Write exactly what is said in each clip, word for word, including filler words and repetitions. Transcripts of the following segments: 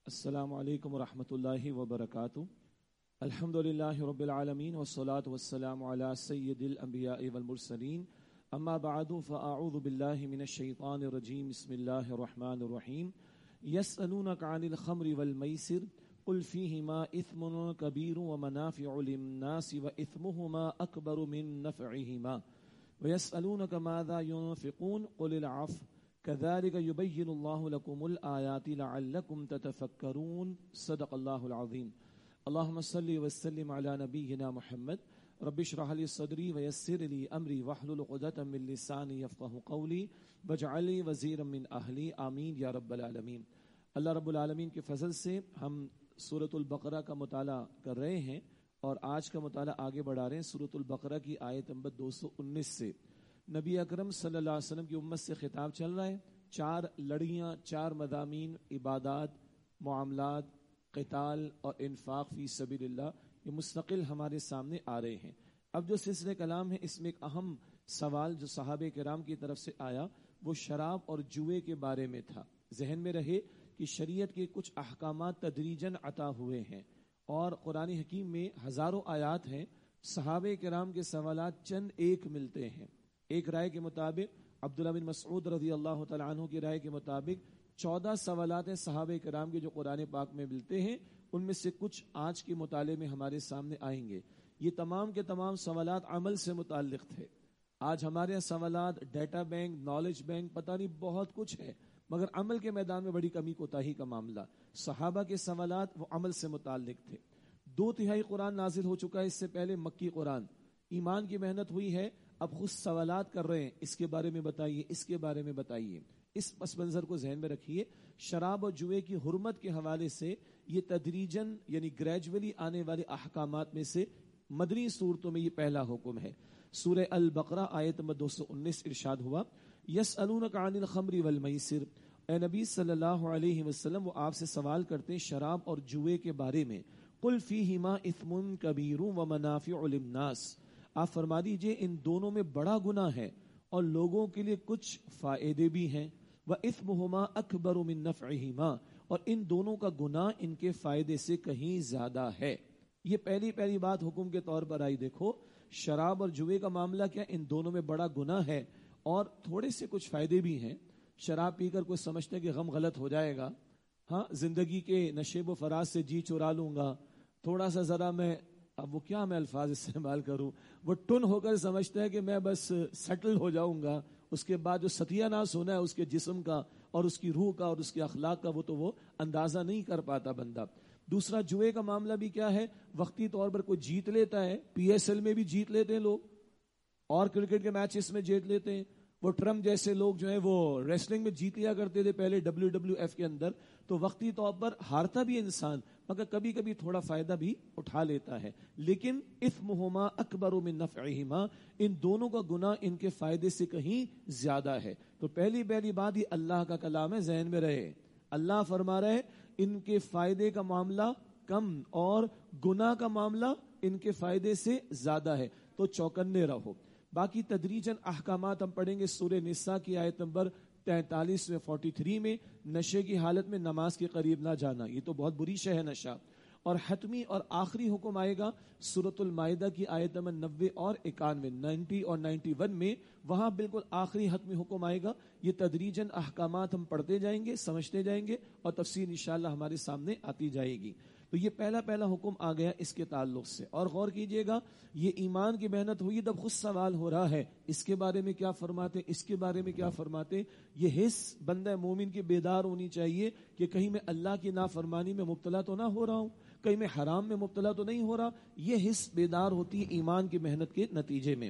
السلام علیکم ورحمۃ اللہ وبرکاتہ. الحمد للہ رب العالمین والصلاة والسلام علی سید الانبیاء والمرسلین. اما بعد فاعوذ باللہ من الشیطان الرجیم. بسم اللہ الرحمن الرحیم. یسألونک عن الخمر والمیسر قل فیہما اثم کبیر ومنافع للناس واثمہما اکبر من نفعہما ویسألونک ماذا ينفقون قل العفو كذلك يبين الله لكم الآيات لعلكم تتفكرون. صدق الله العظيم. اللهم صل وسلم على نبينا محمد. رب اشرح لي صدري ويسر لي أمري واحلل عقدة من لساني يفقهوا قولي واجعل لي وزيرا من أهلي. آمين يا رب العالمين. اللہ رب العالمین کے فضل سے ہم سورۃ البقرہ کا مطالعہ کر رہے ہیں اور آج کا مطالعہ آگے بڑھا رہے ہیں سورۃ البقرہ کی آیت نمبر دو سو انیس سے. نبی اکرم صلی اللہ علیہ وسلم کی امت سے خطاب چل رہا ہے. چار لڑیاں، چار مضامین، عبادات، معاملات، قتال اور انفاق فی سبیل اللہ، یہ مستقل ہمارے سامنے آ رہے ہیں. اب جو سلسلہ کلام ہے اس میں ایک اہم سوال جو صحابہ کرام کی طرف سے آیا وہ شراب اور جوئے کے بارے میں تھا. ذہن میں رہے کہ شریعت کے کچھ احکامات تدریجاً عطا ہوئے ہیں اور قرآن حکیم میں ہزاروں آیات ہیں. صحابہ کرام کے سوالات چند ایک ملتے ہیں. ایک رائے کے مطابق عبداللہ بن مسعود رضی اللہ تعالیٰ عنہ کی رائے کے مطابق چودہ سوالات ہیں صحابہ کرام کے جو قرآن پاک میں ملتے ہیں. ان میں سے کچھ آج کے مطالعے میں ہمارے سامنے آئیں گے. یہ تمام کے تمام سوالات عمل سے متعلق تھے. آج ہمارے یہاں سوالات ڈیٹا بینک، نالج بینک، پتہ نہیں بہت کچھ ہے، مگر عمل کے میدان میں بڑی کمی کوتاہی کا معاملہ. صحابہ کے سوالات وہ عمل سے متعلق تھے. دو تہائی قرآن نازل ہو چکا ہے، اس سے پہلے مکی قرآن. ایمان کی محنت ہوئی ہے، اب خود سوالات کر رہے ہیں، اس کے بارے میں بتائیے، اس کے بارے میں بتائیے. اس پس منظر کو ذہن میں رکھیے. شراب اور جوئے کی حرمت کے حوالے سے یہ تدریجاً یعنی گریجولی آنے والے احکامات میں سے مدنی صورتوں میں یہ پہلا حکم ہے. سورہ البقرہ آیت نمبر دو سو انیس ارشاد ہوا یسألونک عن الخمر والمیسر. اے نبی صلی اللہ علیہ وسلم وہ آپ سے سوال کرتے ہیں شراب اور جوئے کے بارے میں. قل فیہما اثم کبیر ومنافع للناس. آپ فرما دیجئے ان دونوں میں بڑا گناہ ہے اور لوگوں کے لیے کچھ فائدے بھی ہیں. وَإِثْمُهُمَا أَكْبَرُ مِن نَفْعِهِمَا. اور ان دونوں کا گناہ ان کے فائدے سے کہیں زیادہ ہے. یہ پہلی پہلی بات حکم کے طور پر آئی. دیکھو شراب اور جوئے کا معاملہ کیا، ان دونوں میں بڑا گناہ ہے اور تھوڑے سے کچھ فائدے بھی ہیں. شراب پی کر کوئی سمجھتا ہے کہ غم غلط ہو جائے گا، ہاں زندگی کے نشیب و فراز سے جی چرا لوں گا، تھوڑا سا ذرا میں اب وہ کیا میں الفاظ استعمال کروں، وہ ٹن ہو کر سمجھتا ہے کہ میں بس سیٹل ہو جاؤں گا. اس کے بعد جو ستیہ ناس ہونا ہے اس کے جسم کا اور اس کی روح کا اور اس کے اخلاق کا وہ تو وہ اندازہ نہیں کر پاتا بندہ. دوسرا جوئے کا معاملہ بھی کیا ہے، وقتی طور پر کوئی جیت لیتا ہے، پی ایس ایل میں بھی جیت لیتے ہیں لوگ اور کرکٹ کے میچز میں جیت لیتے ہیں. وہ ٹرمپ جیسے لوگ جو ہیں وہ ریسلنگ میں جیت لیا کرتے تھے پہلے ڈبلیو ڈبلیو ایف کے اندر. تو وقتی طور پر ہارتا بھی انسان مگر کبھی کبھی تھوڑا فائدہ بھی اٹھا لیتا ہے. لیکن اثمہما اکبر من نفعہما، ان دونوں کا گناہ ان کے فائدے سے کہیں زیادہ ہے. تو پہلی پہلی بات یہ اللہ کا کلام ہے، ذہن میں رہے. اللہ فرما رہے ان کے فائدے کا معاملہ کم اور گناہ کا معاملہ ان کے فائدے سے زیادہ ہے. تو چوکنے رہو. باقی تدریجاً احکامات ہم پڑھیں گے. سورہ نساء کی آیت نمبر تینتالیس میں فورٹی تھری میں نشے کی حالت میں نماز کے قریب نہ جانا، یہ تو بہت بری شے ہے نشہ. اور حتمی اور آخری حکم آئے گا سورۃ المائدہ کی آیت نمبر نوے اور اکانوے، نائنٹی اور نائنٹی ون میں، وہاں بالکل آخری حتمی حکم آئے گا. یہ تدریجاً احکامات ہم پڑھتے جائیں گے، سمجھتے جائیں گے اور تفصیل انشاءاللہ ہمارے سامنے آتی جائے گی. تو یہ پہلا پہلا حکم آ گیا اس کے تعلق سے. اور غور کیجئے گا یہ ایمان کی محنت ہوئی تب خود سوال ہو رہا ہے اس کے بارے میں کیا فرماتے، اس کے بارے میں کیا فرماتے. یہ حس بندہ مومن کی بیدار ہونی چاہیے کہ کہیں میں اللہ کی نافرمانی میں مبتلا تو نہ ہو رہا ہوں، کہیں میں حرام میں مبتلا تو نہیں ہو رہا. یہ حس بیدار ہوتی ہے ایمان کی محنت کے نتیجے میں.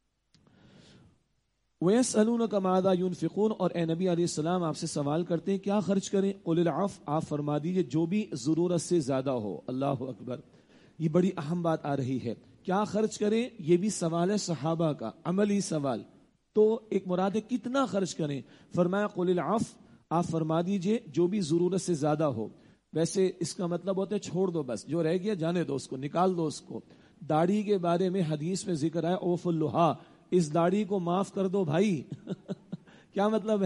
وَيَسْأَلُونَكَ مَاذَا يُنْفِقُونَ. اور اے نبی علیہ السلام آپ سے سوال کرتے ہیں کیا خرچ کریں. قُلِ الْعَفْوَ. آپ فرما دیجئے جو بھی ضرورت سے زیادہ ہو. اللہ اکبر. یہ بڑی اہم بات آ رہی ہے. کیا خرچ کریں، یہ بھی سوال ہے صحابہ کا، عملی سوال. تو ایک مراد ہے کتنا خرچ کریں. فرمایا قُلِ الْعَفْوَ. آپ فرما دیجئے جو بھی ضرورت سے زیادہ ہو. ویسے اس کا مطلب ہوتا ہے چھوڑ دو، بس جو رہ گیا جانے دو، اس کو نکال دو. اس کو داڑھی کے بارے میں حدیث میں ذکر ہے اوف اللحا، اس داڑھی کو معاف کر دو بھائی. کیا مطلب ہے؟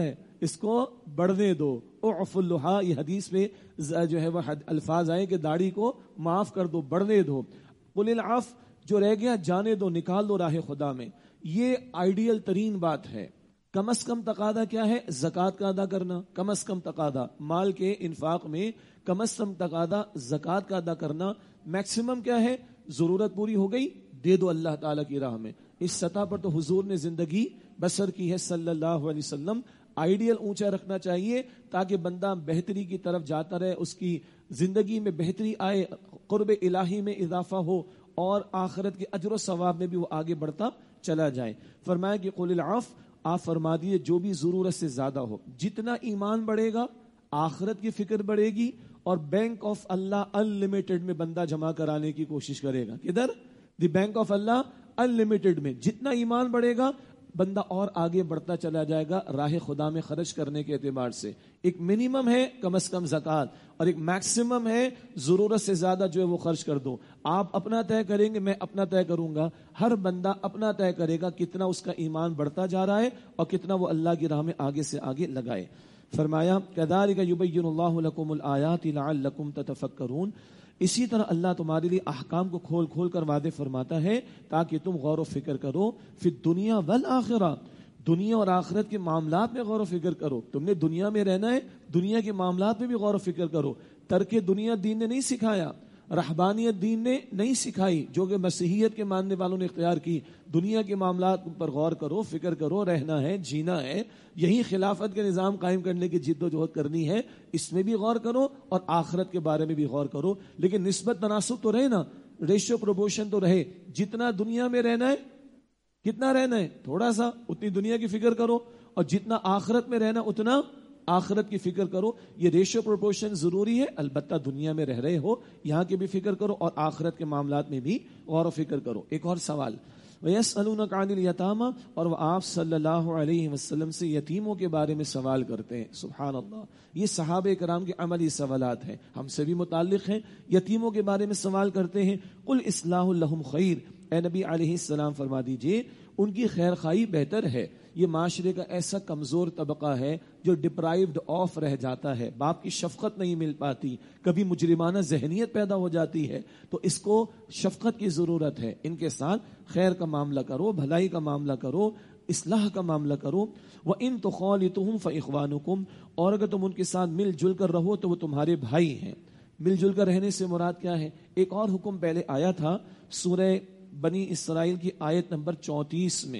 اس کو بڑھنے دو. اعف اللحا، یہ حدیث میں جو ہے وہ الفاظ آئے کہ داڑھی کو معاف کر دو، بڑھنے دو. قل العف، جو رہ گیا جانے دو، نکال دو راہ خدا میں. یہ آئیڈیل ترین بات ہے. کم از کم تقاضا کیا ہے؟ زکوٰۃ کا ادا کرنا. کم از کم تقاضا مال کے انفاق میں کم از کم تقاضا زکوٰۃ کا ادا کرنا. میکسیمم کیا ہے؟ ضرورت پوری ہو گئی دے دو اللہ تعالیٰ کی راہ میں. اس سطح پر تو حضور نے زندگی بسر کی ہے صلی اللہ علیہ وسلم. آئیڈیل اونچا رکھنا چاہیے تاکہ بندہ بہتری کی طرف جاتا رہے، اس کی زندگی میں بہتری آئے، قرب الہی میں اضافہ ہو اور آخرت کے اجر و ثواب میں بھی وہ آگے بڑھتا چلا جائے. فرمایا کہ قل العف، آپ فرما دیے جو بھی ضرورت سے زیادہ ہو. جتنا ایمان بڑھے گا آخرت کی فکر بڑھے گی اور bank of Allah unlimited میں بندہ جمع کرانے کی کوشش کرے گا. کدھر؟ The bank of Allah unlimited میں. جتنا ایمان بڑھے گا بندہ اور آگے بڑھتا چلا جائے گا راہ خدا میں خرچ کرنے کے اعتبار سے. ایک منیمم ہے کم از کم زکوٰۃ اور ایک میکسیمم ہے ضرورت سے زیادہ جو ہے وہ خرچ کر دو. آپ اپنا طے کریں گے، میں اپنا طے کروں گا، ہر بندہ اپنا طے کرے گا کتنا اس کا ایمان بڑھتا جا رہا ہے اور کتنا وہ اللہ کی راہ میں آگے سے آگے لگائے. فرمایا کذالک یبین اللہ لکم الآیات لعلکم تتفکرون. اسی طرح اللہ تمہارے لیے احکام کو کھول کھول کر وعدے فرماتا ہے تاکہ تم غور و فکر کرو. فی الدنیا والآخرہ، دنیا اور آخرت کے معاملات میں غور و فکر کرو. تم نے دنیا میں رہنا ہے، دنیا کے معاملات میں بھی غور و فکر کرو. ترک دنیا دین نے نہیں سکھایا، رہبانیت دین نے نہیں سکھائی جو کہ مسیحیت کے ماننے والوں نے اختیار کی. دنیا کے معاملات پر غور کرو، فکر کرو، رہنا ہے، جینا ہے، یہی خلافت کے نظام قائم کرنے کی جد و جہد کرنی ہے، اس میں بھی غور کرو اور آخرت کے بارے میں بھی غور کرو. لیکن نسبت تناسب تو رہے نا، ریشو پروپورشن تو رہے. جتنا دنیا میں رہنا ہے، کتنا رہنا ہے تھوڑا سا، اتنی دنیا کی فکر کرو، اور جتنا آخرت میں رہنا اتنا آخرت کی فکر کرو. یہ ریشو پروپورشن ضروری ہے. البتہ دنیا میں رہ رہے ہو یہاں کی بھی فکر کرو اور آخرت کے معاملات میں بھی غور و فکر کرو. ایک اور سوال، وَيَسْأَلُونَكَ عَنِ الْيَتَامَى، اور وہ آپ صلی اللہ علیہ وسلم سے یتیموں کے بارے میں سوال کرتے ہیں. سبحان اللہ، یہ صحابہ کرام کے عملی سوالات ہیں، ہم سے بھی متعلق ہیں. یتیموں کے بارے میں سوال کرتے ہیں. قُلْ إِصْلَاحُ لَهُمْ خَيْرٌ، اے نبی علیہ السلام فرما دیجئے ان کی خیر خواہی بہتر ہے. یہ معاشرے کا ایسا کمزور طبقہ ہے جو ڈپرائیوڈ آف رہ جاتا ہے، باپ کی شفقت نہیں مل پاتی، کبھی مجرمانہ ذہنیت پیدا ہو جاتی ہے، تو اس کو شفقت کی ضرورت ہے. ان کے ساتھ خیر کا معاملہ کرو، بھلائی کا معاملہ کرو، اصلاح کا معاملہ کرو. وَإِن تُخَالِطُهُمْ فَإِخْوَانُكُمْ، اور اگر تم ان کے ساتھ مل جل کر رہو تو وہ تمہارے بھائی ہیں. مل جل کر رہنے سے مراد کیا ہے؟ ایک اور حکم پہلے آیا تھا سورہ بنی اسرائیل کی آیت نمبر چونتیس میں،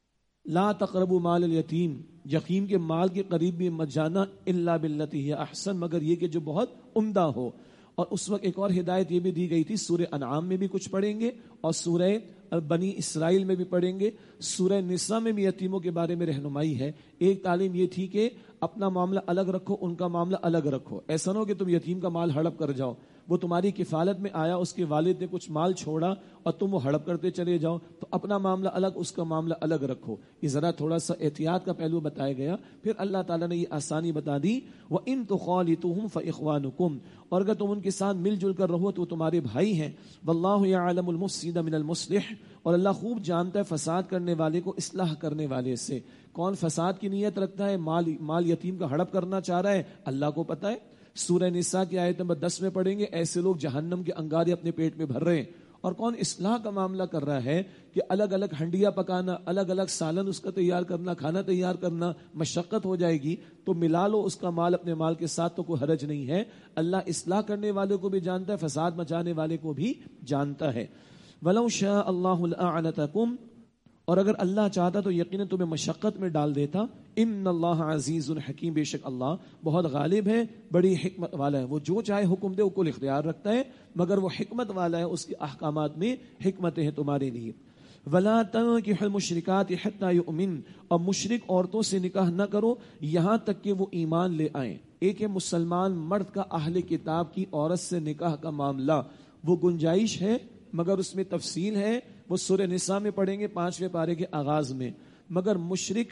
لا تقربوا مال الیتیم، یتیم کے مال کے قریب بھی مت جانا، الا باللتی ہی احسن، مگر یہ کہ جو بہت عمدہ ہو. اور اس وقت ایک اور ہدایت یہ بھی دی گئی تھی، سورہ انعام میں بھی کچھ پڑھیں گے اور سورہ بنی اسرائیل میں بھی پڑھیں گے، سورہ نساء میں بھی یتیموں کے بارے میں رہنمائی ہے. ایک تعلیم یہ تھی کہ اپنا معاملہ الگ رکھو، ان کا معاملہ الگ رکھو. ایسا نہ ہو کہ تم یتیم کا مال ہڑپ کر جاؤ، وہ تمہاری کفالت میں آیا، اس کے والد نے کچھ مال چھوڑا اور تم وہ ہڑپ کرتے چلے جاؤ، تو اپنا معاملہ الگ، اس کا معاملہ الگ رکھو. یہ ذرا تھوڑا سا احتیاط کا پہلو بتایا گیا. پھر اللہ تعالیٰ نے یہ آسانی بتا دی، وَإِن تُخَالِطُوهُمْ فَإِخْوَانُكُمْ، اور اگر تم ان کے ساتھ مل جل کر رہو تو وہ تمہارے بھائی ہیں. وَاللَّهُ يَعْلَمُ الْمُفْسِدَ مِنَ الْمُصْلِحِ، اور اللہ خوب جانتا ہے فساد کرنے والے کو اصلاح کرنے والے سے. کون فساد کی نیت رکھتا ہے، مال مال یتیم کا ہڑپ کرنا چاہ رہا ہے، اللہ کو پتہ ہے. سورہ نساء کی آیت نمبر دس میں پڑھیں گے، ایسے لوگ جہنم کے انگارے اپنے پیٹ میں بھر رہے ہیں. اور کون اصلاح کا معاملہ کر رہا ہے کہ الگ الگ ہنڈیا پکانا، الگ الگ سالن اس کا تیار کرنا، کھانا تیار کرنا مشقت ہو جائے گی، تو ملا لو اس کا مال اپنے مال کے ساتھ، تو کوئی حرج نہیں ہے. اللہ اصلاح کرنے والے کو بھی جانتا ہے، فساد مچانے والے کو بھی جانتا ہے. وَلَوْ شَاءَ اللَّهُ لَأَعْنَتَكُمْ، اور اگر اللہ چاہتا تو یقیناً تمہیں مشقت میں ڈال دیتا. ان اللہ عزیز الحکیم، بے شک اللہ بہت غالب ہے، بڑی حکمت والا ہے. وہ جو چاہے حکم دے، وہ کل اختیار رکھتا ہے، مگر وہ حکمت والا ہے، اس کے احکامات میں حکمتیں ہیں تمہارے لیے. وَلَا تَنكِحُوا الْمُشْرِكَاتِ حَتَّى يُؤْمِنْ، اور مشرک عورتوں سے نکاح نہ کرو یہاں تک کہ وہ ایمان لے آئیں. ایک ہے مسلمان مرد کا اہل کتاب کی عورت سے نکاح کا معاملہ، وہ گنجائش ہے مگر اس میں تفصیل ہے، وہ سورہ نساء میں پڑھیں گے پانچویں پارے کے آغاز میں. مگر مشرک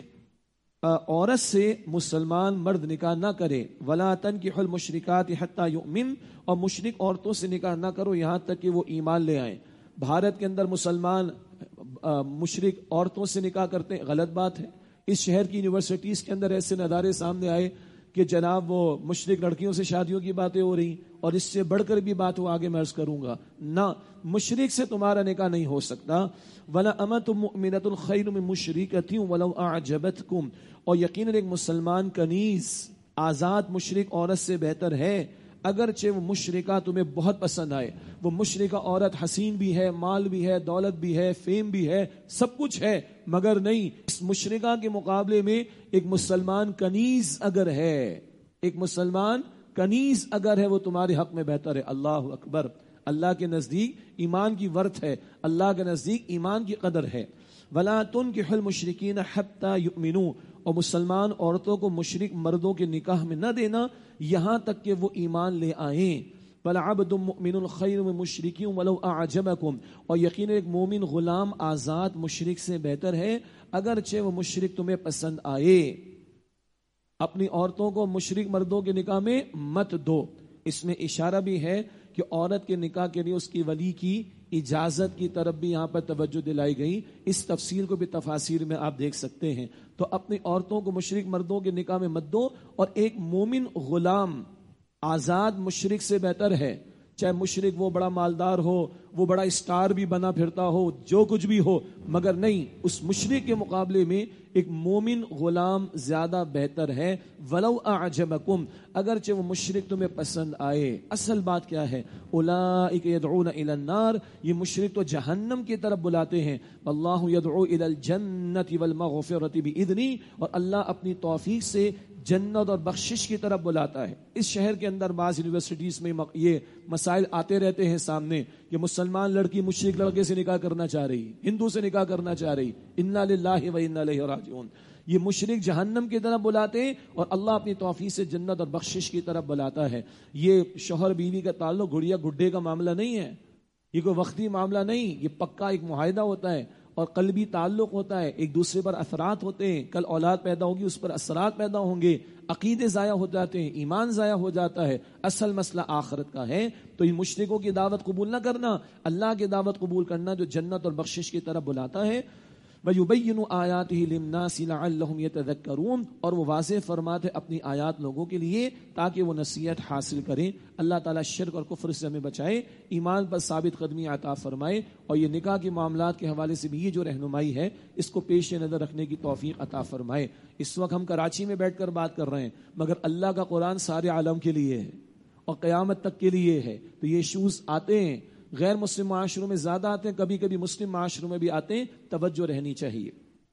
عورت سے مسلمان مرد نکاح نہ کرے. وَلَا تَنكِحُوا الْمُشْرِكَاتِ حَتَّى يُؤْمِنْ، اور مشرک عورتوں سے نکاح نہ کرو یہاں تک کہ وہ ایمان لے آئیں. بھارت کے اندر مسلمان مشرک عورتوں سے نکاح کرتے ہیں، غلط بات ہے. اس شہر کی یونیورسٹیز کے اندر ایسے ندارے سامنے آئے کہ جناب وہ مشرک لڑکیوں سے شادیوں کی باتیں ہو رہی، اور اس سے بڑھ کر بھی بات ہو آگے میں عرض کروں گا، نہ مشرک سے تمہارا نکاح نہیں ہو سکتا. ولا امۃ مؤمنۃ خیر من مشرکۃ ولو اعجبتکم، اور یقیناً ایک مسلمان کنیز آزاد مشرک عورت سے بہتر ہے اگرچہ وہ مشرکہ تمہیں بہت پسند آئے. وہ مشرکہ عورت حسین بھی ہے، مال بھی ہے، دولت بھی ہے، فیم بھی ہے، سب کچھ ہے، مگر نہیں، اس مشرکہ کے مقابلے میں ایک مسلمان کنیز اگر ہے، ایک مسلمان کنیز اگر ہے وہ تمہارے حق میں بہتر ہے. اللہ اکبر. اللہ کے نزدیک ایمان کی ورث ہے، اللہ کے نزدیک ایمان کی قدر ہے. ولا تنکحوا المشرکین حتی یؤمنوا، اور مسلمان عورتوں کو مشرک مردوں کے نکاح میں نہ دینا یہاں تک کہ وہ ایمان لے آئیں. فَلَعَبْدٌ مُؤْمِنٌ خَيْرٌ مِّن مُشْرِكٍ وَلَوْ أَعْجَبَكُمْ، اور یقینا ایک مومن غلام آزاد مشرک سے بہتر ہے اگرچہ وہ مشرک تمہیں پسند آئے. اپنی عورتوں کو مشرک مردوں کے نکاح میں مت دو. اس میں اشارہ بھی ہے کہ عورت کے نکاح کے لیے اس کی ولی کی اجازت کی طرف بھی یہاں پر توجہ دلائی گئی. اس تفصیل کو بھی تفاسیر میں آپ دیکھ سکتے ہیں. تو اپنی عورتوں کو مشرک مردوں کے نکاح میں مت دو، اور ایک مومن غلام آزاد مشرک سے بہتر ہے. چاہے مشرک وہ بڑا مالدار ہو، وہ بڑا اسٹار بھی بنا پھرتا ہو، جو کچھ بھی ہو، مگر نہیں، اس مشرک کے مقابلے میں ایک مومن غلام زیادہ بہتر ہے. ولو اعجبکم، اگرچہ وہ مشرک تمہیں پسند آئے. اصل بات کیا ہے؟ اولئک یدعون الی النار، یہ مشرک تو جہنم کی طرف بلاتے ہیں. واللہ یدعو الی الجنۃ والمغفرۃ باذنہ، اور اللہ اپنی توفیق سے جنت اور بخشش کی طرف بلاتا ہے. اس شہر کے اندر بعض یونیورسٹیز میں یہ مسائل آتے رہتے ہیں سامنے کہ مسلمان لڑکی مشرک لڑکے سے نکاح کرنا چاہ رہی، ہندو سے نکاح کرنا چاہ رہی. انا للہ و انا الیہ راجعون. یہ مشرک جہنم کی طرف بلاتے ہیں اور اللہ اپنی توفیق سے جنت اور بخشش کی طرف بلاتا ہے. یہ شوہر بیوی کا تعلق گڑیا گڈے کا معاملہ نہیں ہے، یہ کوئی وقتی معاملہ نہیں، یہ پکا ایک معاہدہ ہوتا ہے اور قلبی تعلق ہوتا ہے. ایک دوسرے پر اثرات ہوتے ہیں، کل اولاد پیدا ہوگی اس پر اثرات پیدا ہوں گے، عقیدے ضائع ہو جاتے ہیں، ایمان ضائع ہو جاتا ہے. اصل مسئلہ آخرت کا ہے. تو ان مشرکوں کی دعوت قبول نہ کرنا، اللہ کی دعوت قبول کرنا جو جنت اور بخشش کی طرف بلاتا ہے. وَيُبَيِّنُ آيَاتِهِ لِلنَّاسِ لَعَلَّهُمْ يَتَذَكَّرُونَ، اور وہ واضح فرماتے اپنی آیات لوگوں کے لیے تاکہ وہ نصیحت حاصل کریں. اللہ تعالیٰ شرک اور کفر سے ہمیں بچائے، ایمان پر ثابت قدمی عطا فرمائے، اور یہ نکاح کے معاملات کے حوالے سے بھی یہ جو رہنمائی ہے اس کو پیش نظر رکھنے کی توفیق عطا فرمائے. اس وقت ہم کراچی میں بیٹھ کر بات کر رہے ہیں، مگر اللہ کا قرآن سارے عالم کے لیے ہے اور قیامت تک کے لیے ہے. تو یہ ایشوز آتے ہیں، غیر مسلم معاشروں میں زیادہ آتے ہیں، کبھی کبھی مسلم معاشروں میں بھی آتے ہیں، توجہ رہنی چاہیے.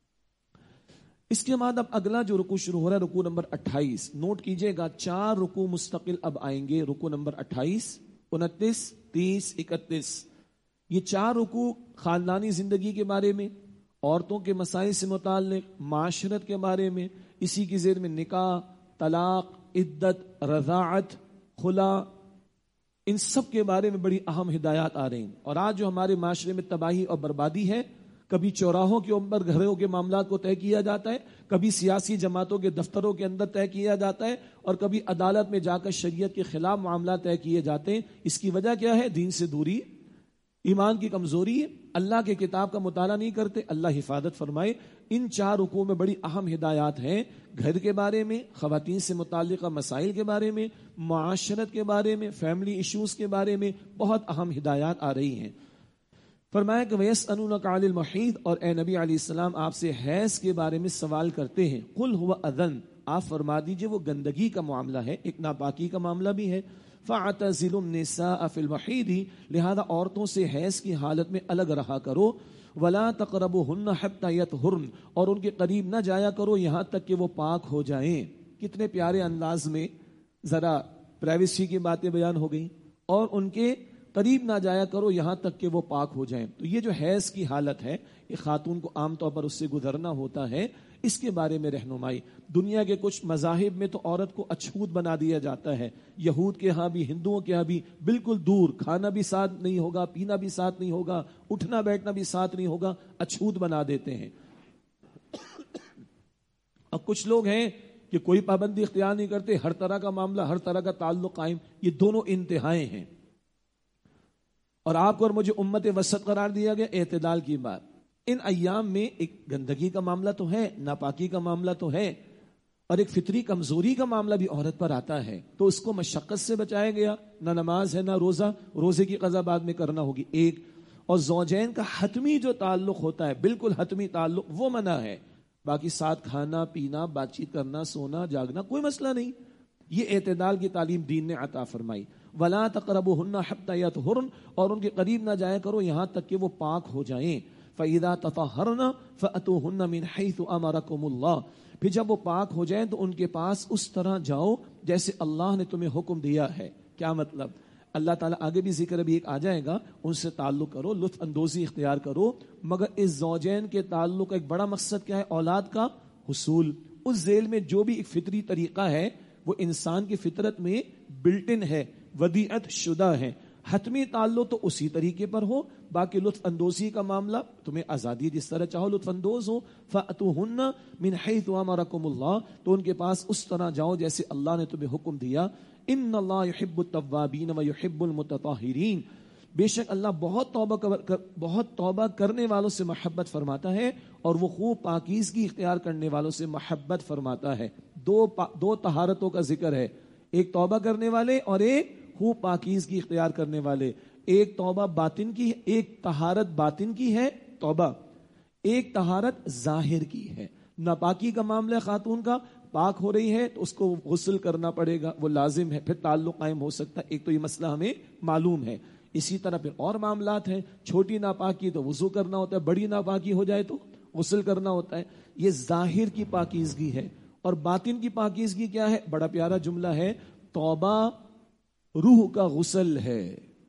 اس کے بعد اب اگلا جو رکوع شروع ہو رہا ہے رکوع نمبر اٹھائیس. نوٹ کیجئے گا، چار رکوع مستقل اب آئیں گے. رکوع نمبر اٹھائیس، انتیس، تیس، اکتیس. یہ چار رکوع خاندانی زندگی کے بارے میں، عورتوں کے مسائل سے متعلق، معاشرت کے بارے میں، اسی کی زیر میں نکاح، طلاق، عدت، رضاعت، خلا، ان سب کے بارے میں بڑی اہم ہدایات آ رہی ہیں. اور آج جو ہمارے معاشرے میں تباہی اور بربادی ہے، کبھی چوراہوں کے اوپر گھروں کے معاملات کو طے کیا جاتا ہے، کبھی سیاسی جماعتوں کے دفتروں کے اندر طے کیا جاتا ہے، اور کبھی عدالت میں جا کر شریعت کے خلاف معاملات طے کیے جاتے ہیں. اس کی وجہ کیا ہے؟ دین سے دوری، ایمان کی کمزوری، اللہ کے کتاب کا مطالعہ نہیں کرتے. اللہ حفاظت فرمائے. ان چار رکوع میں بڑی اہم ہدایات ہیں، گھر کے بارے میں، خواتین سے متعلقہ مسائل کے بارے میں، معاشرت کے بارے میں، فیملی ایشوز کے بارے میں بہت اہم ہدایات آ رہی ہیں. فرمایا کہ وَيَسْأَلُونَكَ عَنِ الْمَحِيضِ، اور اے نبی علیہ السلام آپ سے حیض کے بارے میں سوال کرتے ہیں. قُلْ هُوَ أَذًى، آپ فرما دیجئے وہ گندگی کا معاملہ ہے، ایک ناپاکی کا معاملہ بھی ہے. فَاعْتَزِلُوا النِّسَاءَ فِي الْمَحِيضِ، لہذا عورتوں سے حیض کی حالت میں الگ رہا کرو. وَلَا تَقْرَبُوهُنَّ حَتَّى يَطْهُرْنَ، اور ان کے قریب نہ جایا کرو یہاں تک کہ وہ پاک ہو جائیں. کتنے پیارے انداز میں ذرا پرائیویسی کی باتیں بیان ہو گئیں. اور ان کے قریب نہ جایا کرو یہاں تک کہ وہ پاک ہو جائیں. تو یہ جو حیض کی حالت ہے، یہ خاتون کو عام طور پر اس سے گزرنا ہوتا ہے. اس کے بارے میں رہنمائی. دنیا کے کچھ مذاہب میں تو عورت کو اچھوت بنا دیا جاتا ہے، یہود کے ہاں بھی، ہندوؤں کے ہاں بھی بالکل دور، کھانا بھی ساتھ نہیں ہوگا، پینا بھی ساتھ نہیں ہوگا، اٹھنا بیٹھنا بھی ساتھ نہیں ہوگا، اچھوت بنا دیتے ہیں. اور کچھ لوگ ہیں کہ کوئی پابندی اختیار نہیں کرتے، ہر طرح کا معاملہ، ہر طرح کا تعلق قائم. یہ دونوں انتہائیں ہیں، اور آپ کو اور مجھے امت وسط قرار دیا گیا، اعتدال کی بات. ان ایام میں ایک گندگی کا معاملہ تو ہے، ناپاکی کا معاملہ تو ہے، اور ایک فطری کمزوری کا معاملہ بھی عورت پر آتا ہے، تو اس کو مشقت سے بچایا گیا، نہ نماز ہے نہ روزہ، روزے کی قضا بعد میں کرنا ہوگی ایک، اور زوجین کا حتمی جو تعلق ہوتا ہے، بالکل حتمی تعلق، وہ منع ہے، باقی ساتھ کھانا پینا، بات چیت کرنا، سونا جاگنا کوئی مسئلہ نہیں۔ یہ اعتدال کی تعلیم دین نے عطا فرمائی۔ وَلَا تَقْرَبُوهُنَّ حَتَّى يَطْهُرْنَ، اور ان کے قریب نہ جایا کرو یہاں تک کہ وہ پاک ہو جائیں۔ فَإِذَا تَطَهَّرْنَ فَأْتُوهُنَّ مِنْ حَيْثُ أَمَرَكُمُ اللَّهُ، پھر جب وہ پاک ہو جائیں تو ان کے پاس اس طرح جاؤ جیسے اللہ نے تمہیں حکم دیا ہے۔ کیا مطلب؟ اللہ تعالیٰ آگے بھی ذکر ابھی ایک آ جائے گا، ان سے تعلق کرو، لطف اندوزی اختیار کرو، مگر اس زوجین کے تعلق کا ایک بڑا مقصد کیا ہے؟ اولاد کا حصول۔ اس ذیل میں جو بھی ایک فطری طریقہ ہے وہ انسان کی فطرت میں بلٹ ان ہے، ودیعت شدہ ہے۔ حتمی تعلق تو اسی طریقے پر ہو، باقی لطف اندوزی کا معاملہ تمہیں آزادی، جس طرح چاہو لطف اندوز ہو۔ فَأْتُوهُنَّ مِنْ حَيْثُ أَمَرَكُمُ اللَّهُ، تو ان کے پاس اس طرح جاؤ جیسے اللہ نے تمہیں حکم دیا۔ ان اللہ یحب التوابین ویحب المتطہرین، بے شک اللہ بہت توبہ کر بہت توبہ کرنے والوں سے محبت فرماتا ہے، اور وہ خوب پاکیزگی اختیار کرنے والوں سے محبت فرماتا ہے۔ دو پا دو طہارتوں کا ذکر ہے، ایک توبہ کرنے والے اور ایک خوب پاکیزگی اختیار کرنے والے۔ ایک توبہ باطن کی، ایک طہارت باطن کی ہے توبہ، ایک طہارت ظاہر کی ہے۔ ناپاکی کا معاملہ خاتون کا، پاک ہو رہی ہے تو اس کو غسل کرنا پڑے گا، وہ لازم ہے، پھر تعلق قائم ہو سکتا ہے۔ ایک تو یہ مسئلہ ہمیں معلوم ہے۔ اسی طرح پھر اور معاملات ہیں، چھوٹی ناپاکی تو وضو کرنا ہوتا ہے، بڑی ناپاکی ہو جائے تو غسل کرنا ہوتا ہے۔ یہ ظاہر کی پاکیزگی ہے، اور باطن کی پاکیزگی کیا ہے؟ بڑا پیارا جملہ ہے، توبہ روح کا غسل ہے۔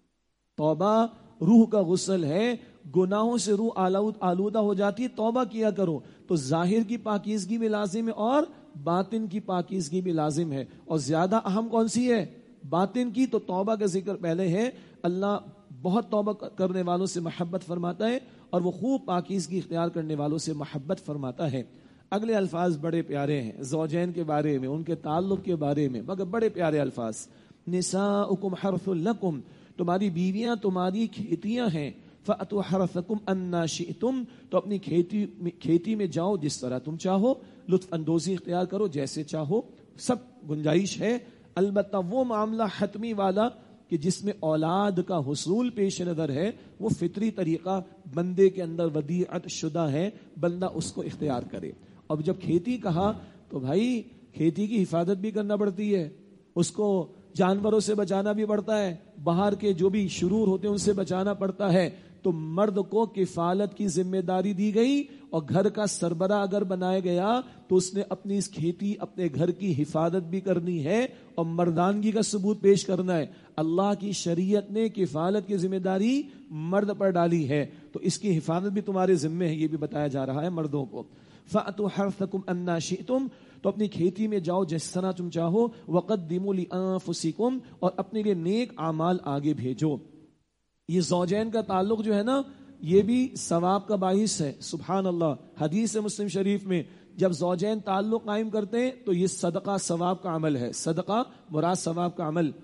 توبہ روح کا غسل ہے، گناہوں سے روح آلودہ ہو جاتی ہے، توبہ کیا کرو۔ تو ظاہر کی پاکیزگی بھی لازم ہے اور باطن کی پاکیزگی بھی لازم ہے، اور زیادہ اہم کون سی ہے؟ باطن کی۔ تو توبہ کا ذکر پہلے ہے، اللہ بہت توبہ کرنے والوں سے محبت فرماتا ہے، اور وہ خوب پاکیزگی اختیار کرنے والوں سے محبت فرماتا ہے۔ اگلے الفاظ بڑے پیارے ہیں، زوجین کے بارے میں، ان کے تعلق کے بارے میں، مگر بڑے پیارے الفاظ۔ نساؤکم حرث لکم، تمہاری بیویاں تمہاری کھیتیاں ہیں۔ فَأْتُوا حَرْثَكُمْ أَنَّا شِئْتُمْ، تو اپنی کھیتی کھیتی میں جاؤ جس طرح تم چاہو، لطف اندوزی اختیار کرو جیسے چاہو، سب گنجائش ہے۔ البتہ وہ معاملہ حتمی والا کہ جس میں اولاد کا حصول پیش نظر ہے، وہ فطری طریقہ بندے کے اندر ودیعت شدہ ہے، بندہ اس کو اختیار کرے۔ اب جب کھیتی کہا تو بھائی کھیتی کی حفاظت بھی کرنا پڑتی ہے، اس کو جانوروں سے بچانا بھی پڑتا ہے، باہر کے جو بھی شرور ہوتے ہیں ان سے بچانا پڑتا ہے۔ تو مرد کو کفالت کی ذمہ داری دی گئی، اور گھر کا سربراہ اگر بنایا گیا تو اس نے اپنی اس کھیتی، اپنے گھر کی حفاظت بھی کرنی ہے اور مردانگی کا ثبوت پیش کرنا ہے۔ اللہ کی شریعت نے کفالت کی ذمہ داری مرد پر ڈالی ہے، تو اس کی حفاظت بھی تمہارے ذمہ ہے، یہ بھی بتایا جا رہا ہے مردوں کو۔ فَأْتُوا حَرْثَكُمْ أَنَّا شِئْتُمْ، تو اپنی کھیتی میں جاؤ جس طرح تم چاہو۔ وَقَدِّمُوا لِأَنفُسِكُمْ، اور اپنے لیے نیک اعمال آگے بھیجو۔ یہ زوجین کا تعلق جو ہے نا، یہ بھی ثواب کا باعث ہے۔ سبحان اللہ، حدیث مسلم شریف میں جب زوجین تعلق قائم کرتے ہیں تو یہ صدقہ ثواب کا عمل ہے۔ صدقہ مراد ثواب کا عمل۔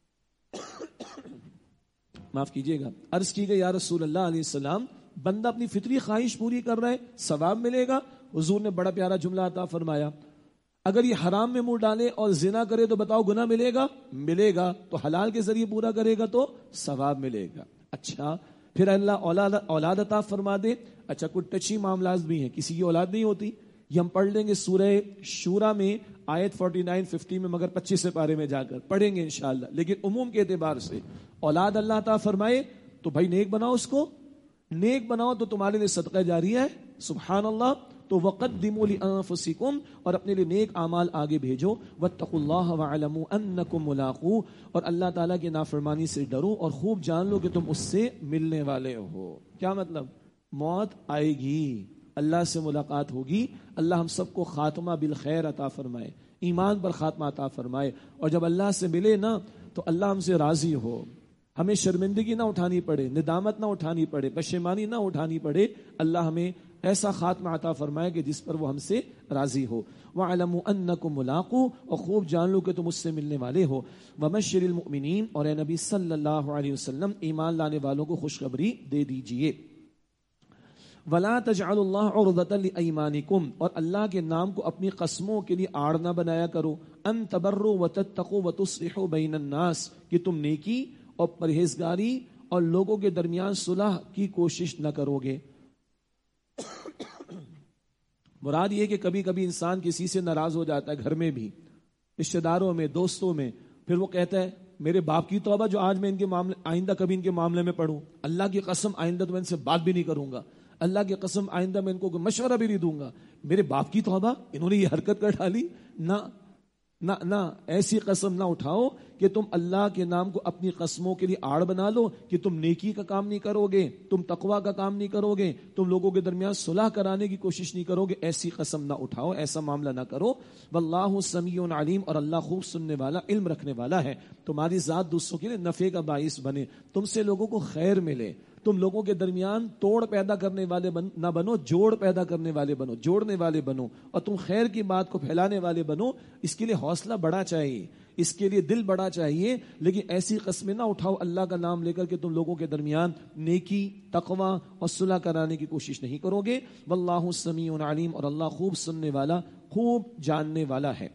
معاف کیجیے گا، عرض کی گئی یا رسول اللہ علیہ السلام، بندہ اپنی فطری خواہش پوری کر رہا ہے، ثواب ملے گا؟ حضور نے بڑا پیارا جملہ عطا فرمایا، اگر یہ حرام میں منہ ڈالے اور زنا کرے تو بتاؤ گناہ ملے گا؟ ملے گا۔ تو حلال کے ذریعے پورا کرے گا تو ثواب ملے گا۔ اچھا، پھر اللہ اولاد اولاد عطا فرما دے۔ اچھا، کچھ ٹچی معاملات بھی ہیں، کسی کی اولاد نہیں ہوتی، یہ ہم پڑھ لیں گے سورہ شورا میں آیت فورٹی نائن ففٹی میں، مگر پچیس سے پارے میں جا کر پڑھیں گے انشاءاللہ۔ لیکن عموم کے اعتبار سے اولاد اللہ عطا فرمائے تو بھائی نیک بناؤ، اس کو نیک بناؤ تو تمہارے لیے صدقہ جاریہ ہے۔ سبحان اللہ۔ تو وَقَدِّمُوا لِأَنفُسِكُمْ، اور اپنے لیے نیک اعمال آگے بھیجو۔ وَاتَّقُوا اللَّهَ وَاعْلَمُوا أَنَّكُمْ مُلَاقُوهُ، اور اللہ تعالیٰ کی نافرمانی سے ڈرو اور خوب جان لو کہ تم اس سے ملنے والے ہو۔ کیا مطلب؟ موت آئے گی، اللہ سے ملاقات ہوگی۔ اللہ ہم سب کو خاتمہ بالخیر عطا فرمائے، ایمان پر خاتمہ عطا فرمائے، اور جب اللہ سے ملے نا تو اللہ ہم سے راضی ہو، ہمیں شرمندگی نہ اٹھانی پڑے، ندامت نہ اٹھانی پڑے، پشیمانی نہ اٹھانی پڑے۔ اللہ ہمیں ایسا خاتمہ عطا فرمائے کہ جس پر وہ ہم سے راضی ہو۔ وَاعْلَمُوا أَنَّكُمْ مُلَاقُوهُ، اور خوب جان لو کہ تم اس سے ملنے والے ہو۔ وَبَشِّرِ الْمُؤْمِنِينَ، اور اے نبی صلی اللہ علیہ وسلم ایمان لانے والوں کو خوشخبری دے دیجئے۔ ولا تجعلوا اللہ عرضۃ لایمانکم، اور اللہ کے نام کو اپنی قسموں کے لیے آڑ نہ بنایا کرو، ان تبروا وتتقوا وتصلحوا بین الناس، کہ تم نیکی اور پرہیزگاری اور لوگوں کے درمیان صلح کی کوشش نہ کرو گے۔ مراد یہ کہ کبھی کبھی انسان کسی سے ناراض ہو جاتا ہے، گھر میں بھی، رشتہ داروں میں، دوستوں میں، پھر وہ کہتا ہے میرے باپ کی توبہ جو آج میں ان کے معاملے آئندہ کبھی ان کے معاملے میں پڑھوں، اللہ کی قسم آئندہ تو میں ان سے بات بھی نہیں کروں گا، اللہ کی قسم آئندہ میں ان کو مشورہ بھی نہیں دوں گا، میرے باپ کی توبہ، انہوں نے یہ حرکت کر ڈالی۔ نہ نہ نہ ایسی قسم نہ اٹھاؤ کہ تم اللہ کے نام کو اپنی قسموں کے لیے آڑ بنا لو، کہ تم نیکی کا کام نہیں کرو گے، تم تقوی کا کام نہیں کرو گے، تم لوگوں کے درمیان صلح کرانے کی کوشش نہیں کرو گے، ایسی قسم نہ اٹھاؤ، ایسا معاملہ نہ کرو۔ واللہ سمیع علیم، اور اللہ خوب سننے والا، علم رکھنے والا ہے۔ تمہاری ذات دوسروں کے لیے نفع کا باعث بنے، تم سے لوگوں کو خیر ملے، تم لوگوں کے درمیان توڑ پیدا کرنے والے بن نہ بنو، جوڑ پیدا کرنے والے بنو، جوڑنے والے بنو، اور تم خیر کی بات کو پھیلانے والے بنو۔ اس کے لیے حوصلہ بڑا چاہیے، اس کے لیے دل بڑا چاہیے، لیکن ایسی قسمیں نہ اٹھاؤ اللہ کا نام لے کر کے تم لوگوں کے درمیان نیکی، تقوی اور صلح کرانے کی کوشش نہیں کرو گے۔ واللہ سمیع علیم، اور اللہ خوب سننے والا، خوب جاننے والا ہے۔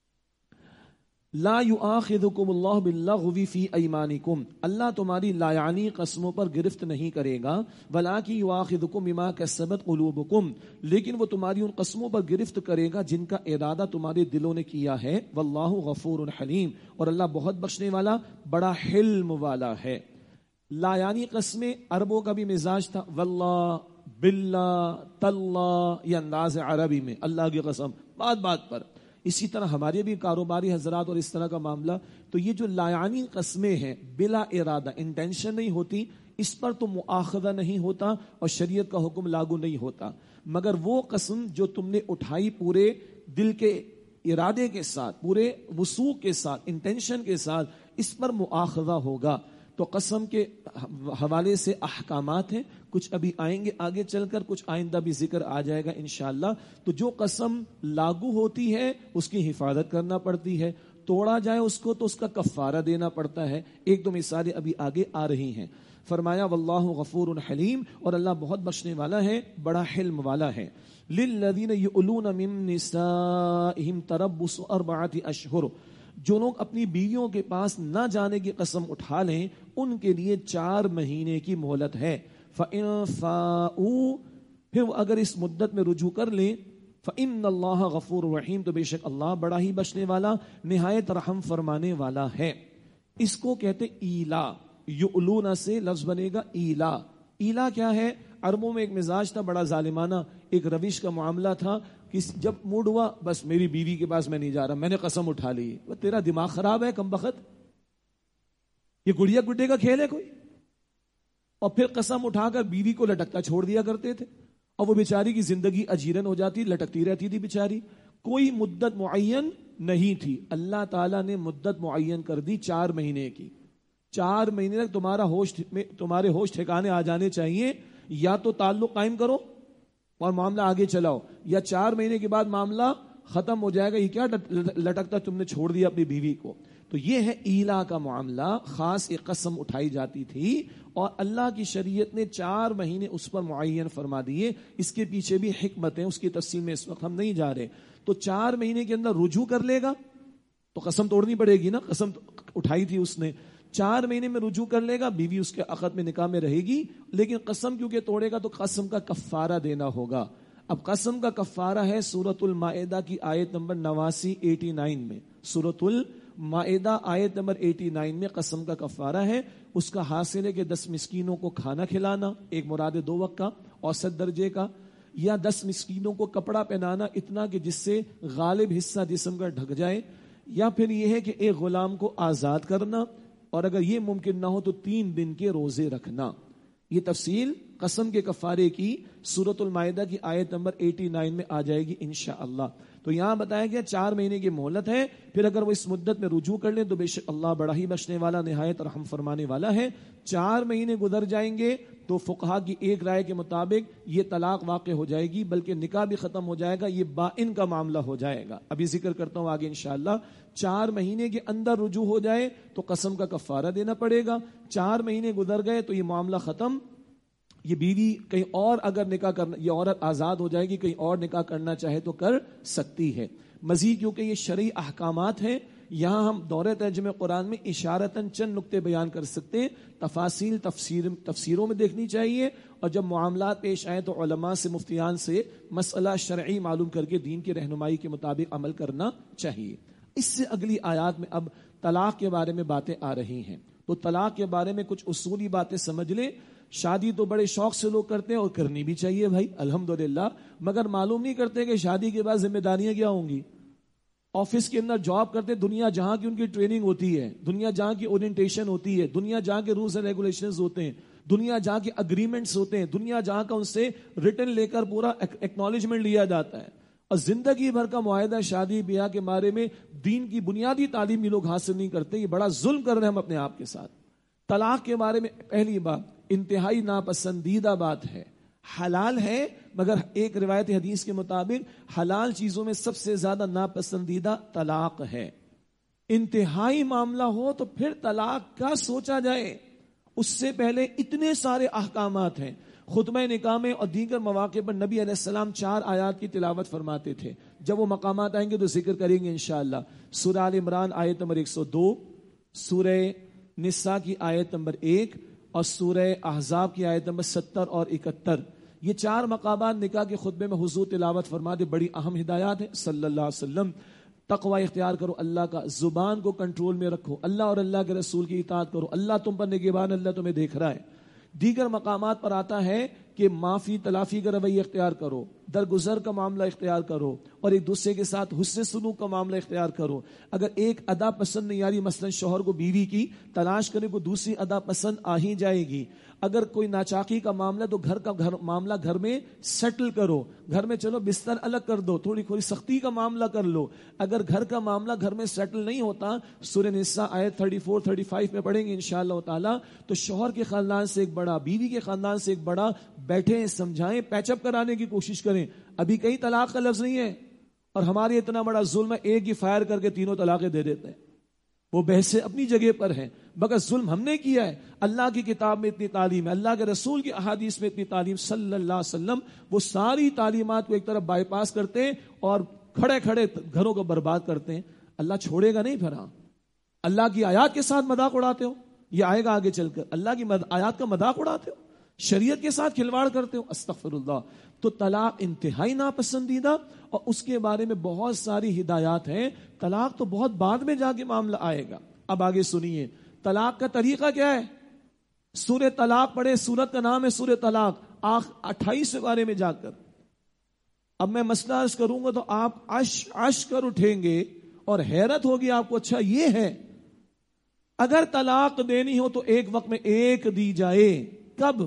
لا یؤاخذکم اللہ باللغو فی ایمانکم، اللہ تمہاری لا یعنی قسموں پر گرفت نہیں کرے گا، ولکن یؤاخذکم بما کسبت قلوبکم، لیکن وہ تمہاری ان قسموں پر گرفت کرے گا جن کا ارادہ تمہارے دلوں نے کیا ہے۔ واللہ غفور حلیم، اور اللہ بہت بخشنے والا، بڑا حلم والا ہے۔ لا یعنی قسمیں عربوں کا بھی مزاج تھا، واللہ، باللہ، تاللہ، یہ انداز عربی میں اللہ کی قسم بات بات پر۔ اسی طرح ہمارے بھی کاروباری حضرات اور اس طرح کا معاملہ، تو یہ جو لایعنی قسمیں ہیں، بلا ارادہ، انٹینشن نہیں ہوتی، اس پر تو مؤاخذہ نہیں ہوتا اور شریعت کا حکم لاگو نہیں ہوتا، مگر وہ قسم جو تم نے اٹھائی پورے دل کے ارادے کے ساتھ، پورے وثوق کے ساتھ، انٹینشن کے ساتھ، اس پر مؤاخذہ ہوگا۔ تو قسم کے حوالے سے احکامات ہیں، کچھ ابھی آئیں گے آگے چل کر، کچھ آئندہ بھی ذکر آ جائے گا انشاءاللہ۔ تو جو قسم لاگو ہوتی ہے اس کی حفاظت کرنا پڑتی ہے، توڑا جائے اس کو تو اس کا کفارہ دینا پڑتا ہے۔ ایک دو مثالیں ابھی آگے آ رہی ہیں۔ فرمایا واللہ غفور حلیم، اور اللہ بہت بخشنے والا ہے، بڑا حلم والا ہے۔ للذین یؤلون من نسائہم تربص اربعۃ اشہر، جو لوگ اپنی بیویوں کے پاس نہ جانے کی قسم اٹھا لیں ان کے لیے چار مہینے کی مہلت ہے۔ فَإِن فَاءُوا، پھر وہ اگر اس مدت میں رجوع کر لیں، فَإِنَّ اللَّهَ غَفُورٌ رَحِيمٌ، تو بے شک اللہ بڑا ہی بخشنے والا، نہایت رحم فرمانے والا ہے۔ اس کو کہتے ایلا، یؤلون سے لفظ بنے گا ایلا۔ ایلا کیا ہے؟ عربوں میں ایک مزاج تھا، بڑا ظالمانہ ایک روش کا معاملہ تھا کہ جب موڈ ہوا بس میری بیوی کے پاس میں نہیں جا رہا، میں نے قسم اٹھا لی۔ وہ تیرا دماغ خراب ہے کم بخت، یہ گڑیا گڈے کا کھیل ہے کوئی؟ اور پھر قسم اٹھا کر بیوی کو لٹکتا چھوڑ دیا کرتے تھے، اور وہ بیچاری کی زندگی اجیرن ہو جاتی، لٹکتی رہتی تھی بیچاری۔ کوئی مدت معین نہیں تھی، اللہ تعالیٰ نے مدت معین کر دی چار مہینے کی۔ چار مہینے تک تمہارا ہوش تمہارے ہوش ٹھکانے آ جانے چاہیے، یا تو تعلق قائم کرو اور معاملہ آگے چلاؤ، یا چار مہینے کے بعد معاملہ ختم ہو جائے گا۔ یہ کیا لٹکتا تم نے چھوڑ دیا اپنی بیوی کو؟ تو یہ ہے ایلا کا معاملہ، خاص ایک قسم اٹھائی جاتی تھی اور اللہ کی شریعت نے چار مہینے اس پر معین فرما دیے۔ اس کے پیچھے بھی حکمت ہے، اس کی تفصیل میں اس وقت ہم نہیں جا رہے۔ تو چار مہینے کے اندر رجوع کر لے گا تو قسم توڑنی پڑے گی نا، قسم اٹھائی تھی اس نے، چار مہینے میں رجوع کر لے گا، بیوی اس کے عقد میں نکاح میں رہے گی، لیکن قسم کیونکہ توڑے گا تو قسم کا کفارہ دینا ہوگا۔ اب قسم کا کفارہ ہے سورۃ المائدہ کی آیت نمبر نواسی ایٹی نائن میں، سورۃ المائدہ آیت نمبر ایٹی نائن میں قسم کا کفارہ ہے۔ اس کا حاصل ہے کہ دس مسکینوں کو کھانا کھلانا، ایک مراد دو وقت کا اوسط درجے کا، یا دس مسکینوں کو کپڑا پہنانا اتنا کہ جس سے غالب حصہ جسم کا ڈھک جائے، یا پھر یہ ہے کہ ایک غلام کو آزاد کرنا، اور اگر یہ ممکن نہ ہو تو تین دن کے روزے رکھنا۔ یہ تفصیل قسم کے کفارے کی سورۃ المائدہ کی آیت نمبر ایٹی نائن میں آ جائے گی انشاءاللہ۔ تو یہاں بتایا گیا چار مہینے کی مہلت ہے، پھر اگر وہ اس مدت میں رجوع کر لیں تو بے شک اللہ بڑا ہی بخشنے والا، نہایت رحم فرمانے والا ہے۔ چار مہینے گزر جائیں گے تو فقہا کی ایک رائے کے مطابق یہ طلاق واقع ہو جائے گی، بلکہ نکاح بھی ختم ہو جائے گا، یہ بائن کا معاملہ ہو جائے گا۔ ابھی ذکر کرتا ہوں آگے انشاءاللہ۔ چار مہینے کے اندر رجوع ہو جائے تو قسم کا کفارہ دینا پڑے گا، چار مہینے گزر گئے تو یہ معاملہ ختم، یہ بیوی کہیں اور اگر نکاح کرنا، یہ عورت آزاد ہو جائے گی، کہیں اور نکاح کرنا چاہے تو کر سکتی ہے. مزید کیونکہ یہ شرعی احکامات ہیں، یہاں ہم دورہ ترجمہ قرآن میں اشارتاً چند نقطے بیان کر سکتے ہیں. تفاصیل تفسیر تفسیروں میں دیکھنی چاہیے، اور جب معاملات پیش آئیں تو علماء سے، مفتیان سے مسئلہ شرعی معلوم کر کے دین کی رہنمائی کے مطابق عمل کرنا چاہیے. اس سے اگلی آیات میں اب طلاق کے بارے میں باتیں آ رہی ہیں. تو طلاق کے بارے میں کچھ اصولی باتیں سمجھ لیں. شادی تو بڑے شوق سے لوگ کرتے ہیں اور کرنی بھی چاہیے بھائی الحمدللہ، مگر معلوم نہیں کرتے کہ شادی کے بعد ذمہ داریاں کیا ہوں گی. آفس کے اندر جاب کرتے، دنیا جہاں کی ان کی ٹریننگ ہوتی ہے، دنیا جہاں کی اورینٹیشن ہوتی ہے، دنیا جہاں کے رولز اینڈ ریگولیشنز ہوتے ہیں، دنیا جہاں کے اگریمنٹس ہوتے ہیں، دنیا جہاں کا ان سے ریٹن لے کر پورا ایکنالجمنٹ لیا جاتا ہے. اور زندگی بھر کا معاہدہ شادی بیاہ کے بارے میں دین کی بنیادی تعلیم یہ لوگ حاصل نہیں کرتے. یہ بڑا ظلم کر رہے ہیں ہم اپنے آپ کے ساتھ. طلاق کے بارے میں پہلی بات انتہائی ناپسندیدہ بات ہے. حلال ہے، مگر ایک روایت حدیث کے مطابق حلال چیزوں میں سب سے زیادہ ناپسندیدہ طلاق ہے. انتہائی معاملہ ہو تو پھر طلاق کا سوچا جائے. اس سے پہلے اتنے سارے احکامات ہیں. خطبہ نکاح میں اور دیگر مواقع پر نبی علیہ السلام چار آیات کی تلاوت فرماتے تھے. جب وہ مقامات آئیں گے تو ذکر کریں گے انشاءاللہ. سورہ آل عمران آیت نمبر ایک سو دو، سورہ نساء کی آیت نمبر ایک، اور سورہ احزاب کی آیت نمبر ستر اور اکہتر. یہ چار مقامات نکاح کے خطبے میں حضور تلاوت فرماتے. بڑی اہم ہدایات ہیں صلی اللہ علیہ وسلم. تقوی اختیار کرو اللہ کا، زبان کو کنٹرول میں رکھو، اللہ اور اللہ کے رسول کی اطاعت کرو، اللہ تم پر نگہبان، اللہ تمہیں دیکھ رہا ہے. دیگر مقامات پر آتا ہے کہ معافی تلافی کا رویہ اختیار کرو، درگزر کا معاملہ اختیار کرو، اور ایک دوسرے کے ساتھ حسن سلوک کا معاملہ اختیار کرو. اگر ایک ادا پسند نہیں آ رہی، مثلا شوہر کو بیوی کی تلاش کرنے کو دوسری ادا پسند آ ہی جائے گی. اگر کوئی ناچاقی کا معاملہ تو گھر کا گھر معاملہ گھر میں سیٹل کرو. گھر میں چلو بستر الگ کر دو، تھوڑی تھوڑی سختی کا معاملہ کر لو. اگر گھر کا معاملہ گھر میں سیٹل نہیں ہوتا، سورہ نساء آیت چوتیس پینتیس میں پڑھیں گے انشاءاللہ تعالی. تو شوہر کے خاندان سے ایک بڑا، بیوی کے خاندان سے ایک بڑا بیٹھیں، سمجھائیں، پیچ اپ کرانے کی کوشش کریں. ابھی کئی طلاق کا لفظ نہیں ہے، اور ہمارے اتنا بڑا ظلم ہے ایک ہی فائر کر کے تینوں طلاقیں دے دیتے ہیں. وہ بحثیں اپنی جگہ پر ہیں، مگر ظلم ہم نے کیا ہے. اللہ کی کتاب میں اتنی تعلیم ہے، اللہ کے رسول کی احادیث میں اتنی تعلیم صلی اللہ علیہ وسلم، وہ ساری تعلیمات کو ایک طرف بائی پاس کرتے ہیں اور کھڑے کھڑے گھروں کو برباد کرتے ہیں. اللہ چھوڑے گا نہیں. پھر ہاں اللہ کی آیات کے ساتھ مذاق اڑاتے ہو، یہ آئے گا آگے چل کر. اللہ کی آیات کا مذاق اڑاتے ہو، شریعت کے ساتھ کھلواڑ کرتے ہو، استغفر اللہ. تو طلاق انتہائی ناپسندیدہ، اور اس کے بارے میں بہت ساری ہدایات ہیں. طلاق تو بہت بعد میں جا کے معاملہ آئے گا. اب آگے سنیے طلاق کا طریقہ کیا ہے. سورہ طلاق پڑھے، سورت کا نام ہے سورہ طلاق، آخ اٹھائیس بارے میں جا کر. اب میں مسئلہ عرض کروں گا تو آپ عش عش کر اٹھیں گے اور حیرت ہوگی آپ کو. اچھا یہ ہے، اگر طلاق دینی ہو تو ایک وقت میں ایک دی جائے. کب؟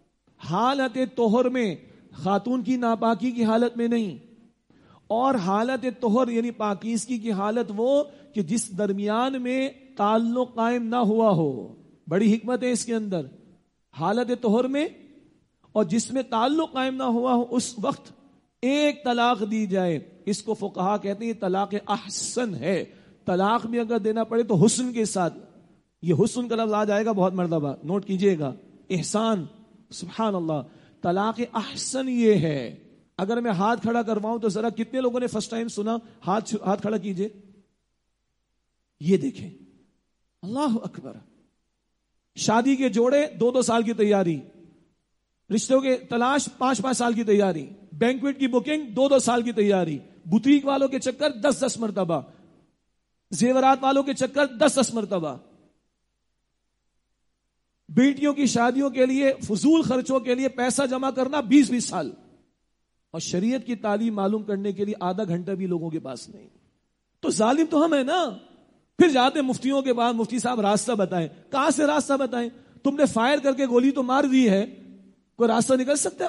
حالت طہر میں، خاتون کی ناپاکی کی حالت میں نہیں. اور حالت طہر یعنی پاکیزگی کی حالت وہ کہ جس درمیان میں تعلق قائم نہ ہوا ہو. بڑی حکمت ہے اس کے اندر. حالت طہر میں اور جس میں تعلق قائم نہ ہوا ہو، اس وقت ایک طلاق دی جائے. اس کو فقہا کہتے ہیں طلاق احسن ہے. طلاق بھی اگر دینا پڑے تو حسن کے ساتھ. یہ حسن کا لفظ آ جائے گا بہت مرتبہ، نوٹ کیجئے گا. احسان، سبحان اللہ. طلاق احسن یہ ہے. اگر میں ہاتھ کھڑا کرواؤں تو ذرا کتنے لوگوں نے فرسٹ ٹائم سنا؟ ہاتھ ہاتھ کھڑا کیجئے. یہ دیکھیں، اللہ اکبر. شادی کے جوڑے دو دو سال کی تیاری، رشتوں کے تلاش پانچ پانچ سال کی تیاری، بینکویٹ کی بکنگ دو دو سال کی تیاری، بوتیک والوں کے چکر دس دس مرتبہ، زیورات والوں کے چکر دس دس مرتبہ، بیٹیوں کی شادیوں کے لیے فضول خرچوں کے لیے پیسہ جمع کرنا بیس بیس سال. اور شریعت کی تعلیم معلوم کرنے کے لیے آدھا گھنٹہ بھی لوگوں کے پاس نہیں. تو ظالم تو ہم ہیں نا. پھر جاتے مفتیوں کے بعد، مفتی صاحب راستہ بتائیں. کہاں سے راستہ بتائیں؟ تم نے فائر کر کے گولی تو مار دی ہے، کوئی راستہ نکل سکتا؟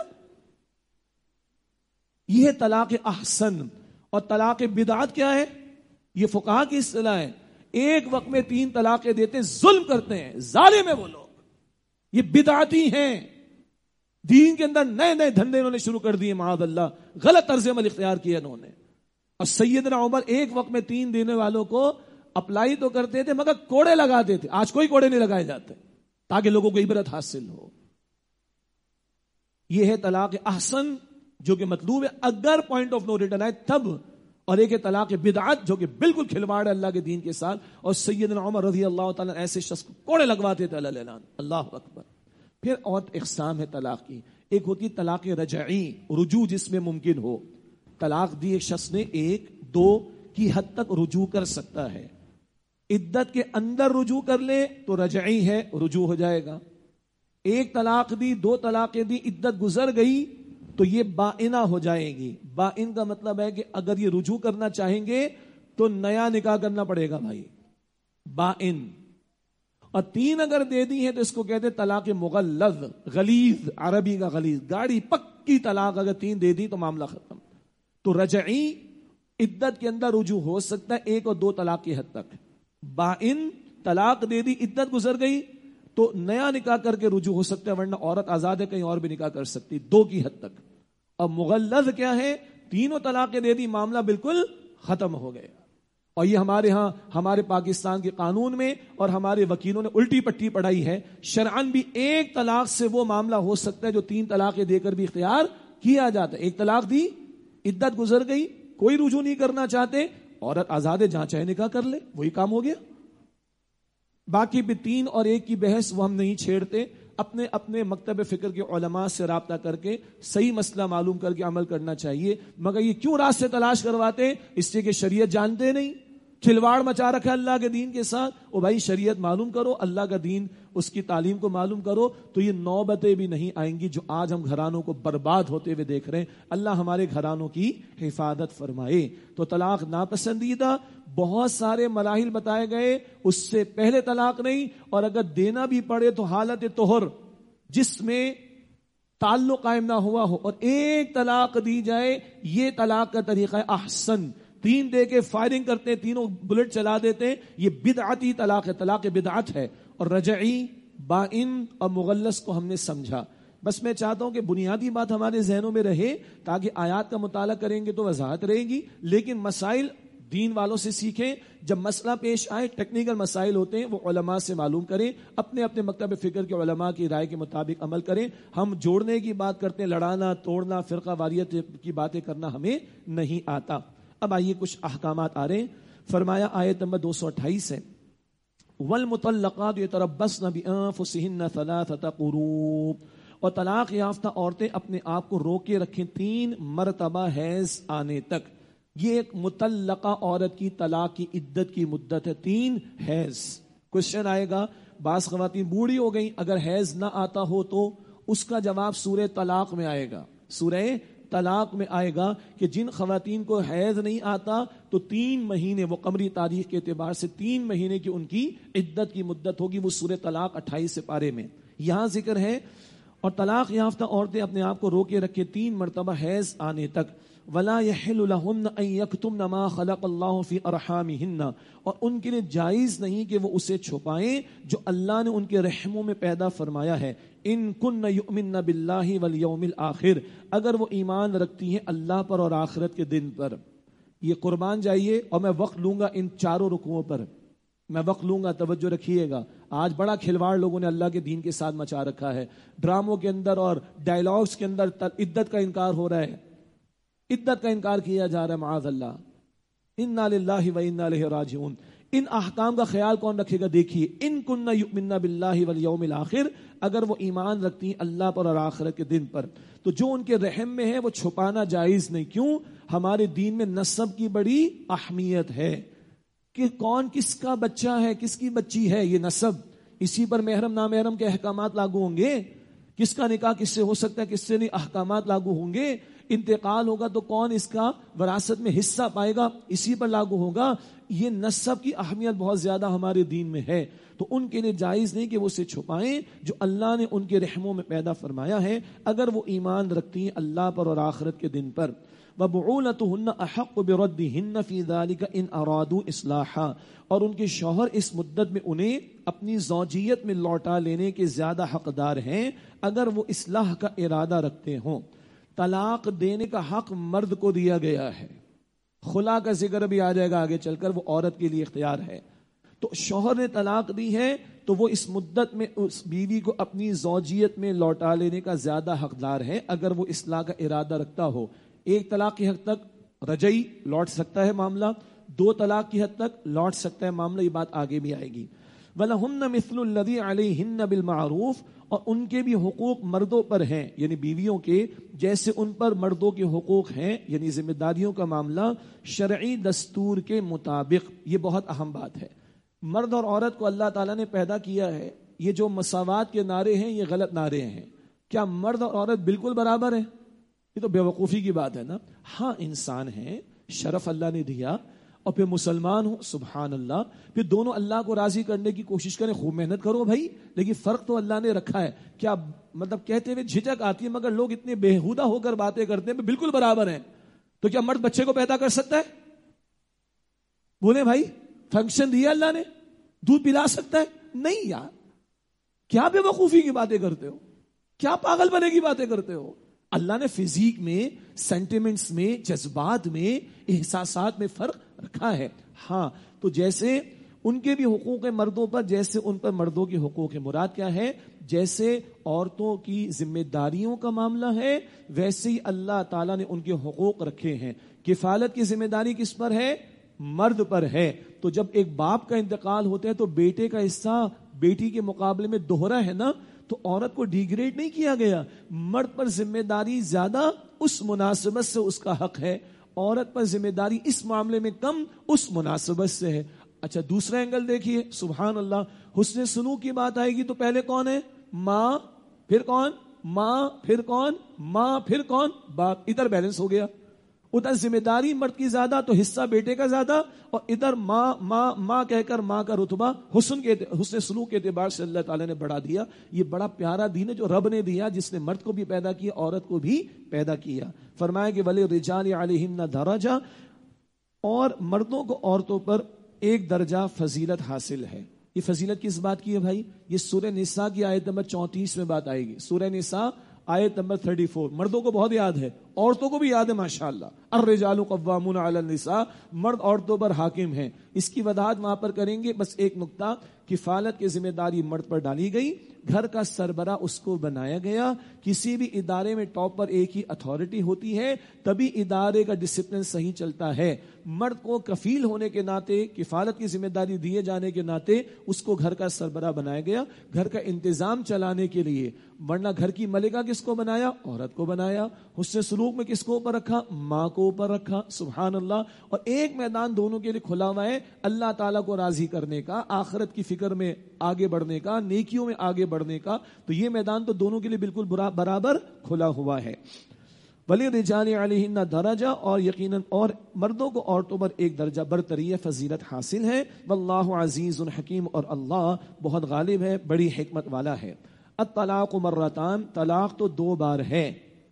یہ ہے طلاق احسن. اور طلاق بدعت کیا ہے؟ یہ فقہا کی اصطلاح ہے. ایک وقت میں تین طلاقیں دیتے ہیں، ظلم کرتے ہیں، ظالم ہیں وہ لوگ. یہ بدعتی ہیں. دین کے اندر نئے نئے دھندے انہوں نے شروع کر دیے، معاذ اللہ. غلط طرز عمل اختیار کیا انہوں نے. اور سیدنا عمر ایک وقت میں تین دینے والوں کو اپلائی تو کرتے تھے مگر کوڑے لگاتے تھے. آج کوئی کوڑے نہیں لگائے جاتے تاکہ لوگوں کو عبرت حاصل ہو. یہ ہے طلاق احسن جو کہ مطلوب ہے اگر پوائنٹ آف نو ریٹرن آئے تب، اور ایک ہے طلاق بدعت جو کہ بالکل کھلواڑ ہے اللہ کے دین کے ساتھ. اور سیدنا عمر رضی اللہ تعالیٰ ایسے شخص کو کوڑے لگواتے تھے اللہ اعلان. اللہ اکبر. پھر اور اقسام ہے طلاق کی. ایک ہوتی طلاق رجعی، رجوع جس میں ممکن ہو. طلاق دی ایک شخص نے، ایک دو کی حد تک رجوع کر سکتا ہے. عدت کے اندر رجوع کر لے تو رجعی ہے، رجوع ہو جائے گا. ایک طلاق دی، دو طلاقیں دی، عدت گزر گئی تو یہ بائنہ ہو جائے گی. بائن کا مطلب ہے کہ اگر یہ رجوع کرنا چاہیں گے تو نیا نکاح کرنا پڑے گا بھائی. بائن. اور تین اگر دے دی ہے تو اس کو کہتے ہیں طلاق مغلظ، غلیظ، عربی کا غلیظ، گاڑی پکی طلاق اگر تین دے دی تو معاملہ ختم. تو رجعی عدت کے اندر رجوع ہو سکتا ہے ایک اور دو طلاق کی حد تک. بائن طلاق دے دی، عدت گزر گئی تو نیا نکاح کر کے رجوع ہو سکتا ہے، ورنہ عورت آزاد ہے، کہیں اور بھی نکاح کر سکتی، دو کی حد تک. اور مغلظ کیا ہے؟ تینوں طلاقیں دے دی، معاملہ بالکل ختم ہو گیا. اور یہ ہمارے ہاں ہمارے پاکستان کے قانون میں اور ہمارے وکیلوں نے الٹی پٹی پڑھائی ہے. شرعاً بھی ایک طلاق سے وہ معاملہ ہو سکتا ہے جو تین طلاقیں دے کر بھی اختیار کیا جاتا ہے. ایک طلاق دی، عدت گزر گئی، کوئی رجوع نہیں کرنا چاہتے، عورت آزاد ہے، جہاں چاہے نکاح کر لے، وہی کام ہو گیا. باقی بھی تین اور ایک کی بحث وہ ہم نہیں چھیڑتے. اپنے اپنے مکتب فکر کے علماء سے رابطہ کر کے صحیح مسئلہ معلوم کر کے عمل کرنا چاہیے. مگر یہ کیوں راستے تلاش کرواتے؟ اس لیے کہ شریعت جانتے نہیں، کھلواڑ مچا رکھا اللہ کے دین کے ساتھ. او بھائی شریعت معلوم کرو، اللہ کا دین، اس کی تعلیم کو معلوم کرو تو یہ نوبتیں بھی نہیں آئیں گی جو آج ہم گھرانوں کو برباد ہوتے ہوئے دیکھ رہے ہیں. اللہ ہمارے گھرانوں کی حفاظت فرمائے. تو طلاق ناپسندیدہ بہت سارے مراحل بتائے گئے، اس سے پہلے طلاق نہیں، اور اگر دینا بھی پڑے تو حالت طہر جس میں تعلق قائم نہ ہوا ہو اور ایک طلاق دی جائے، یہ طلاق کا طریقہ ہے احسن. تین دے کے فائرنگ کرتے ہیں، تینوں بلٹ چلا دیتے ہیں، یہ بدعتی طلاق ہے، طلاق بدعت ہے. اور رجعی، بائن اور مغلظ کو ہم نے سمجھا. بس میں چاہتا ہوں کہ بنیادی بات ہمارے ذہنوں میں رہے تاکہ آیات کا مطالعہ کریں گے تو وضاحت رہے گی. لیکن مسائل دین والوں سے سیکھیں. جب مسئلہ پیش آئے، ٹیکنیکل مسائل ہوتے ہیں، وہ علماء سے معلوم کریں، اپنے اپنے مکتب فکر کے علماء کی رائے کے مطابق عمل کریں. ہم جوڑنے کی بات کرتے ہیں، لڑانا، توڑنا، فرقہ واریت کی باتیں کرنا ہمیں نہیں آتا. اب آئیے کچھ احکامات آ رہے ہیں. فرمایا آیت نمبر دو سو اٹھائیس ہے، وَالْمُطَلَّقَاتُ يَتَرَبَّصْنَ بِأَنفُسِهِنَّ ثَلَاثَةَ قُرُوءٍ. اور طلاق یافتہ عورتیں اپنے آپ کو روکے رکھیں تین مرتبہ حیض آنے تک. یہ ایک مطلقہ عورت کی طلاق کی عدت کی مدت ہے، تین حیض. کوشچن آئے گا، بعض خواتین بوڑھی ہو گئیں، اگر حیض نہ آتا ہو تو اس کا جواب سورہ طلاق میں آئے گا. سورہ طلاق میں آئے گا کہ جن خواتین کو حیض نہیں آتا تو تین مہینے، وہ قمری تاریخ کے اعتبار سے تین مہینے کی ان کی عدت کی مدت ہوگی. وہ سورہ طلاق اٹھائیس پارے میں یہاں ذکر ہے. اور طلاق یافتہ عورتیں اپنے آپ کو روکے رکھے تین مرتبہ حیض آنے تک. ولا يحل لهن ان يكتمن ما خلق الله في ارحامهن. اور ان کے لیے جائز نہیں کہ وہ اسے چھپائیں جو اللہ نے ان کے رحموں میں پیدا فرمایا ہے. ان کن یؤمن باللہ والیوم الاخر، اگر وہ ایمان رکھتی ہیں اللہ پر اور آخرت کے دن پر. یہ قربان جائیے، اور میں وقت لوں گا ان چاروں رکوعوں پر، میں وقت لوں گا، توجہ رکھیے گا. آج بڑا کھلواڑ لوگوں نے اللہ کے دین کے ساتھ مچا رکھا ہے. ڈراموں کے اندر اور ڈائلاگز کے اندر عدت کا انکار ہو رہا ہے، عدت کا انکار کیا جا رہا ہے، معاذ اللہ. انا للہ و انا الیہ راجعون. ان احکام کا خیال کون رکھے گا؟ دیکھیے، ان کن یؤمن باللہ والیوم الاخر، اگر وہ ایمان رکھتی ہیں اللہ پر اور آخرت کے دن پر، تو جو ان کے رحم میں ہے وہ چھپانا جائز نہیں. کیوں؟ ہمارے دین میں نسب کی بڑی اہمیت ہے کہ کون کس کا بچہ ہے، کس کی بچی ہے، یہ نسب. اسی پر محرم نامحرم کے احکامات لاگو ہوں گے. کس کا نکاح کس سے ہو سکتا ہے، کس سے نہیں، احکامات لاگو ہوں گے. انتقال ہوگا تو کون اس کا وراثت میں حصہ پائے گا، اسی پر لاگو ہوگا. یہ نسب کی اہمیت بہت زیادہ ہمارے دین میں ہے. تو ان کے لیے جائز نہیں کہ وہ اسے چھپائیں جو اللہ نے ان کے رحموں میں پیدا فرمایا ہے، اگر وہ ایمان رکھتی ہیں اللہ پر اور آخرت کے دن پر. وَبُعُولَتُهُنَّ أَحَقُّ بِرَدِّهِنَّ فِي ذَلِكَ إِنْ أَرَادُوا إِصْلَاحًا. اور ان کے شوہر اس مدت میں انہیں اپنی زوجیت میں لوٹا لینے کے زیادہ حقدار ہیں اگر وہ اصلاح کا ارادہ رکھتے ہوں. طلاق دینے کا حق مرد کو دیا گیا ہے. خلا کا ذکر بھی آ جائے گا آگے چل کر، وہ عورت کے لیے اختیار ہے. تو شوہر نے طلاق دی ہے تو وہ اس مدت میں اس بیوی کو اپنی زوجیت میں لوٹا لینے کا زیادہ حقدار ہے اگر وہ اصلاح کا ارادہ رکھتا ہو. ایک طلاق کی حد تک رجعی لوٹ سکتا ہے معاملہ، دو طلاق کی حد تک لوٹ سکتا ہے معاملہ، یہ بات آگے بھی آئے گی. وَلَهُنَّ مِثْلُ الَّذِي عَلَيْهِنَّ بِالْمَعْرُوفِ، اور ان کے بھی حقوق مردوں پر ہیں، یعنی بیویوں کے جیسے ان پر مردوں کے حقوق ہیں، یعنی ذمہ داریوں کا معاملہ شرعی دستور کے مطابق. یہ بہت اہم بات ہے. مرد اور عورت کو اللہ تعالیٰ نے پیدا کیا ہے. یہ جو مساوات کے نعرے ہیں یہ غلط نعرے ہیں. کیا مرد اور عورت بالکل برابر ہیں؟ یہ تو بیوقوفی کی بات ہے نا. ہاں انسان ہیں، شرف اللہ نے دیا، اور پھر مسلمان ہوں، سبحان اللہ، پھر دونوں اللہ کو راضی کرنے کی کوشش کریں، خوب محنت کرو بھائی. لیکن فرق تو اللہ نے رکھا ہے. کیا مطلب کہتے ہوئے جھجک آتی ہے مگر لوگ اتنے بےہودہ ہو کر باتیں کرتے ہیں بالکل برابر ہیں. تو کیا مرد بچے کو پیدا کر سکتا ہے؟ بولے بھائی، فنکشن دیا اللہ نے، دودھ پلا سکتا ہے؟ نہیں یار، کیا بے وقوفی کی باتیں کرتے ہو، کیا پاگل بنے کی باتیں کرتے ہو. اللہ نے فزیک میں، سینٹیمنٹس میں، جذبات میں، احساسات میں فرق رکھا ہے. ہاں تو جیسے ان کے بھی حقوق مردوں پر، جیسے ان پر مردوں کے حقوق. مراد کیا ہے؟ جیسے عورتوں کی ذمہ داریوں کا معاملہ ہے ویسے ہی اللہ تعالیٰ نے ان کے حقوق رکھے ہیں. کفالت کی ذمہ داری کس پر ہے؟ مرد پر ہے. تو جب ایک باپ کا انتقال ہوتا ہے تو بیٹے کا حصہ بیٹی کے مقابلے میں دوہرا ہے نا. تو عورت کو ڈیگریڈ نہیں کیا گیا، مرد پر ذمہ داری زیادہ اس مناسبت سے اس کا حق ہے، عورت پر ذمہ داری اس معاملے میں کم اس مناسبت سے ہے. اچھا دوسرا اینگل دیکھیے، سبحان اللہ، حسن سلوک کی بات آئے گی تو پہلے کون ہے؟ ماں، پھر کون؟ ماں، پھر کون؟ ماں، پھر کون؟ باپ. ادھر بیلنس ہو گیا. ادھر ذمہ داری مرد کی زیادہ تو حصہ بیٹے کا زیادہ، اور ادھر ماں ماں ماں کہہ کر ماں کا رتبہ حسن کے حسن سلوک کے اعتبار سے اللہ تعالیٰ نے بڑھا دیا. یہ بڑا پیارا دین ہے جو رب نے دیا، جس نے مرد کو بھی پیدا کیا، عورت کو بھی پیدا کیا. فرمایا کہ وَلِلرِّجَالِ عَلَيْهِنَّ دَرَجَةٌ، اور مردوں کو عورتوں پر ایک درجہ فضیلت حاصل ہے. یہ فضیلت کس بات کی ہے بھائی؟ یہ سورہ نساء کی آیت نمبر چونتیس میں بات آئے گی. سورہ نساء آیت نمبر چوتیس. مردوں کو بہت یاد ہے، عورتوں کو بھی یاد ہے ماشاءاللہ. الرجال قوامون علی النساء، مرد عورتوں پر حاکم ہیں. اس کی وضاحت وہاں پر کریں گے. بس ایک نقطہ، کفالت کی ذمہ داری مرد پر ڈالی گئی، گھر کا سربراہ اس کو بنایا گیا. کسی بھی ادارے میں ٹاپ پر ایک ہی اتھارٹی ہوتی ہے، تبھی ادارے کا ڈسپلن صحیح چلتا ہے. مرد کو کفیل ہونے کے ناطے، کفالت کی ذمہ داری دیے جانے کے ناطے اس کو گھر کا سربراہ بنایا گیا، گھر کا انتظام چلانے کے لیے. ورنہ گھر کی ملکہ کس کو بنایا؟ عورت کو بنایا. حسن سلوک میں کس کو اوپر رکھا؟ ماں کو اوپر رکھا. سبحان اللہ. اور ایک میدان دونوں کے لیے کھلا ہوا ہے، اللہ تعالیٰ کو راضی کرنے کا، آخرت کی فکر میں آگے بڑھنے کا، نیکیوں میں آگے بڑھنے کا. تو یہ میدان تو دونوں کے لیے بالکل برابر کھلا ہوا ہے. وَلِلرِّجَالِ عَلَيْهِنَّ دَرَجَةٌ، اور یقیناً اور مردوں کو عورتوں پر ایک درجہ برتری فضیلت حاصل ہے. واللہ عزیز حکیم، اور اللہ بہت غالب ہے، بڑی حکمت والا ہے. الطلاق مرتان، طلاق تو دو بار ہے.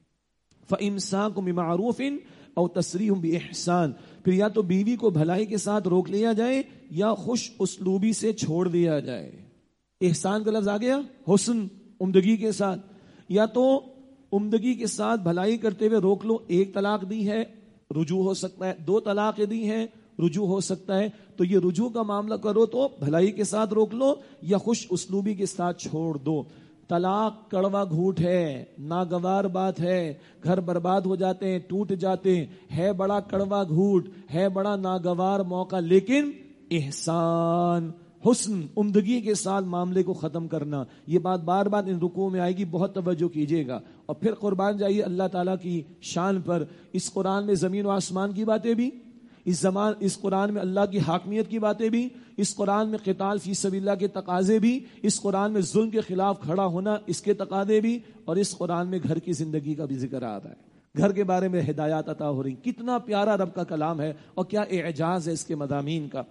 فَإِمْسَاكٌ بِمَعْرُوفٍ أَوْ تَسْرِيحٌ بِإِحْسَانٍ، پھر یا تو بیوی کو بھلائی کے ساتھ روک لیا جائے یا خوش اسلوبی سے چھوڑ دیا جائے. احسان کا لفظ آ گیا، حسن، عمدگی کے ساتھ. یا تو عمدگی کے ساتھ بھلائی کرتے ہوئے روک لو. ایک طلاق دی ہے، رجوع ہو سکتا ہے. دو طلاق دی ہیں، رجوع ہو سکتا ہے. تو یہ رجوع کا معاملہ کرو تو بھلائی کے ساتھ روک لو یا خوش اسلوبی کے ساتھ چھوڑ دو. طلاق کڑوا گھوٹ ہے، ناگوار بات ہے، گھر برباد ہو جاتے ہیں، ٹوٹ جاتے ہیں. ہے بڑا کڑوا گھوٹ، ہے بڑا ناگوار موقع، لیکن احسان، حسن، عمدگی کے ساتھ معاملے کو ختم کرنا. یہ بات بار بار ان رکوع میں آئے گی، بہت توجہ کیجیے گا. اور پھر قربان جائیے اللہ تعالیٰ کی شان پر. اس قرآن میں زمین و آسمان کی باتیں بھی، اس زمان اس قرآن میں اللہ کی حاکمیت کی باتیں بھی، اس قرآن میں قتال فی سبیل اللہ کے تقاضے بھی، اس قرآن میں ظلم کے خلاف کھڑا ہونا اس کے تقاضے بھی، اور اس قرآن میں گھر کی زندگی کا بھی ذکر آ رہا ہے، گھر کے بارے میں ہدایات عطا ہو رہی. کتنا پیارا رب کا کلام ہے اور کیا اعجاز ہے اس کے مضامین کا.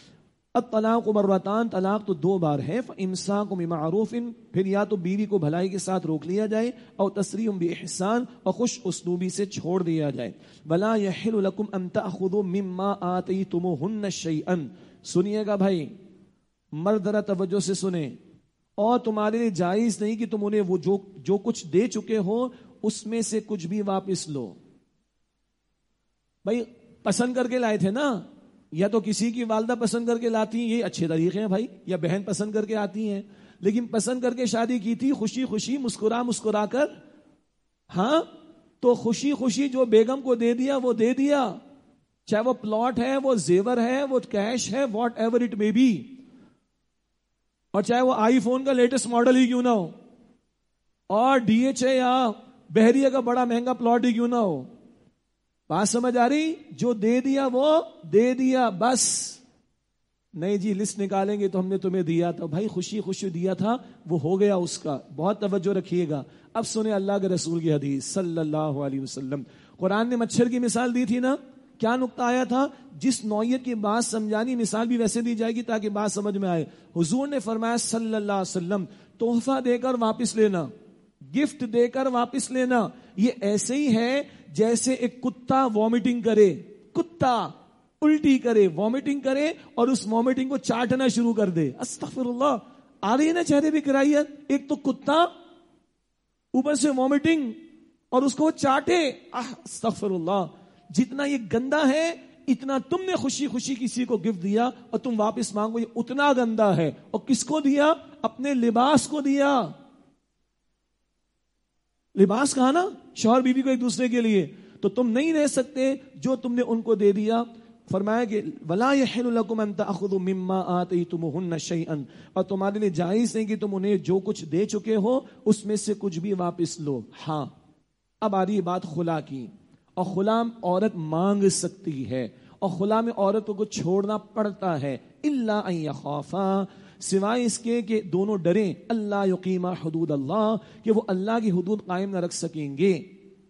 الطلاق مرتان، طلاق تو دو بار ہے. فإمساک بمعروف، پھر یا تو بیوی کو بھلائی کے ساتھ روک لیا جائے، اور تسریح بإحسان، اور خوش اسلوبی سے چھوڑ دیا جائے. ولا يحل لكم ان تأخذوا مما آتيتموهن شيئا، سنیے گا بھائی، مرد ذرا توجہ سے سنیں. اور تمہارے لیے جائز نہیں کہ تم انہیں وہ جو جو کچھ دے چکے ہو اس میں سے کچھ بھی واپس لو. بھائی پسند کر کے لائے تھے نا، یا تو کسی کی والدہ پسند کر کے لاتی ہیں، یہ اچھے طریقے ہیں بھائی، یا بہن پسند کر کے آتی ہیں، لیکن پسند کر کے شادی کی تھی خوشی خوشی مسکرا مسکرا کر، ہاں تو خوشی خوشی جو بیگم کو دے دیا وہ دے دیا، چاہے وہ پلاٹ ہے، وہ زیور ہے، وہ کیش ہے، whatever it may be, اور چاہے وہ آئی فون کا لیٹسٹ ماڈل ہی کیوں نہ ہو، اور ڈی ایچ اے یا بحریہ کا بڑا مہنگا پلاٹ ہی کیوں نہ ہو. بات سمجھ آ رہی؟ جو دے دیا وہ دے دیا بس. نہیں جی لسٹ نکالیں گے تو ہم نے تمہیں دیا تھا، بھائی خوشی خوشی دیا تھا وہ ہو گیا اس کا. بہت توجہ رکھیے گا. اب سنیں اللہ کے رسول کی حدیث صلی اللہ علیہ وسلم. قرآن نے مچھر کی مثال دی تھی نا، کیا نقطہ آیا تھا؟ جس نوعیت کی بات سمجھانی مثال بھی ویسے دی جائے گی تاکہ بات سمجھ میں آئے. حضور نے فرمایا صلی اللہ علیہ وسلم، تحفہ دے کر واپس لینا، گفٹ دے کر واپس لینا، یہ ایسے ہی ہے جیسے ایک کتا وامٹنگ کرے، کتا الٹی کرے، وامٹنگ کرے اور اس وامٹنگ کو چاٹنا شروع کر دے. استغفر اللہ. آ رہی ہے نا چہرے پہ کرائیت؟ ایک تو کتا اوپر سے وامٹنگ اور اس کو چاٹے. استغفر اللہ. جتنا یہ گندا ہے اتنا تم نے خوشی خوشی کسی کو گفٹ دیا اور تم واپس مانگو، یہ اتنا گندا ہے. اور کس کو دیا؟ اپنے لباس کو دیا. لباس کہا نا شوہر بیوی کو ایک دوسرے کے لیے، تو تم نہیں رہ سکتے جو تم نے ان کو دے دیا. فرمایا کہ وَلَا يَحِلُّ لَكُمْ أَن تَأْخُذُوا مِمَّا آتَيْتُمُوهُنَّ شَيْئًا، اور تمہارے لیے جائز نہیں کہ تم انہیں جو کچھ دے چکے ہو اس میں سے کچھ بھی واپس لو. ہاں اب آ رہی ہے بات خلا کی. اور خلا عورت مانگ سکتی ہے، اور خلا میں عورت کو کچھ چھوڑنا پڑتا ہے. الا ان یخافا، سوائے اس کے کہ دونوں ڈریں، اللہ یقیما حدود اللہ، کہ وہ اللہ کی حدود قائم نہ رکھ سکیں گے.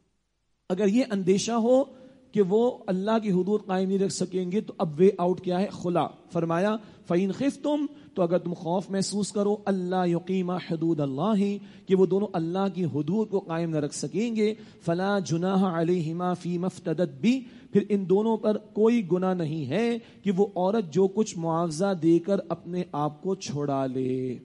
اگر یہ اندیشہ ہو کہ وہ اللہ کی حدود قائم نہیں رکھ سکیں گے تو اب وے آؤٹ کیا ہے؟ خلا. فرمایا فَإِنْ خِفْتُمْ، تو اگر تم خوف محسوس کرو، اللہ یقیما حدود اللہ، کہ وہ دونوں اللہ کی حدود کو قائم نہ رکھ سکیں گے، فلا جناح علیہما فیما افتدت بھی، پھر ان دونوں پر کوئی گناہ نہیں ہے کہ وہ عورت جو کچھ معاوضہ دے کر اپنے آپ کو چھوڑا لے.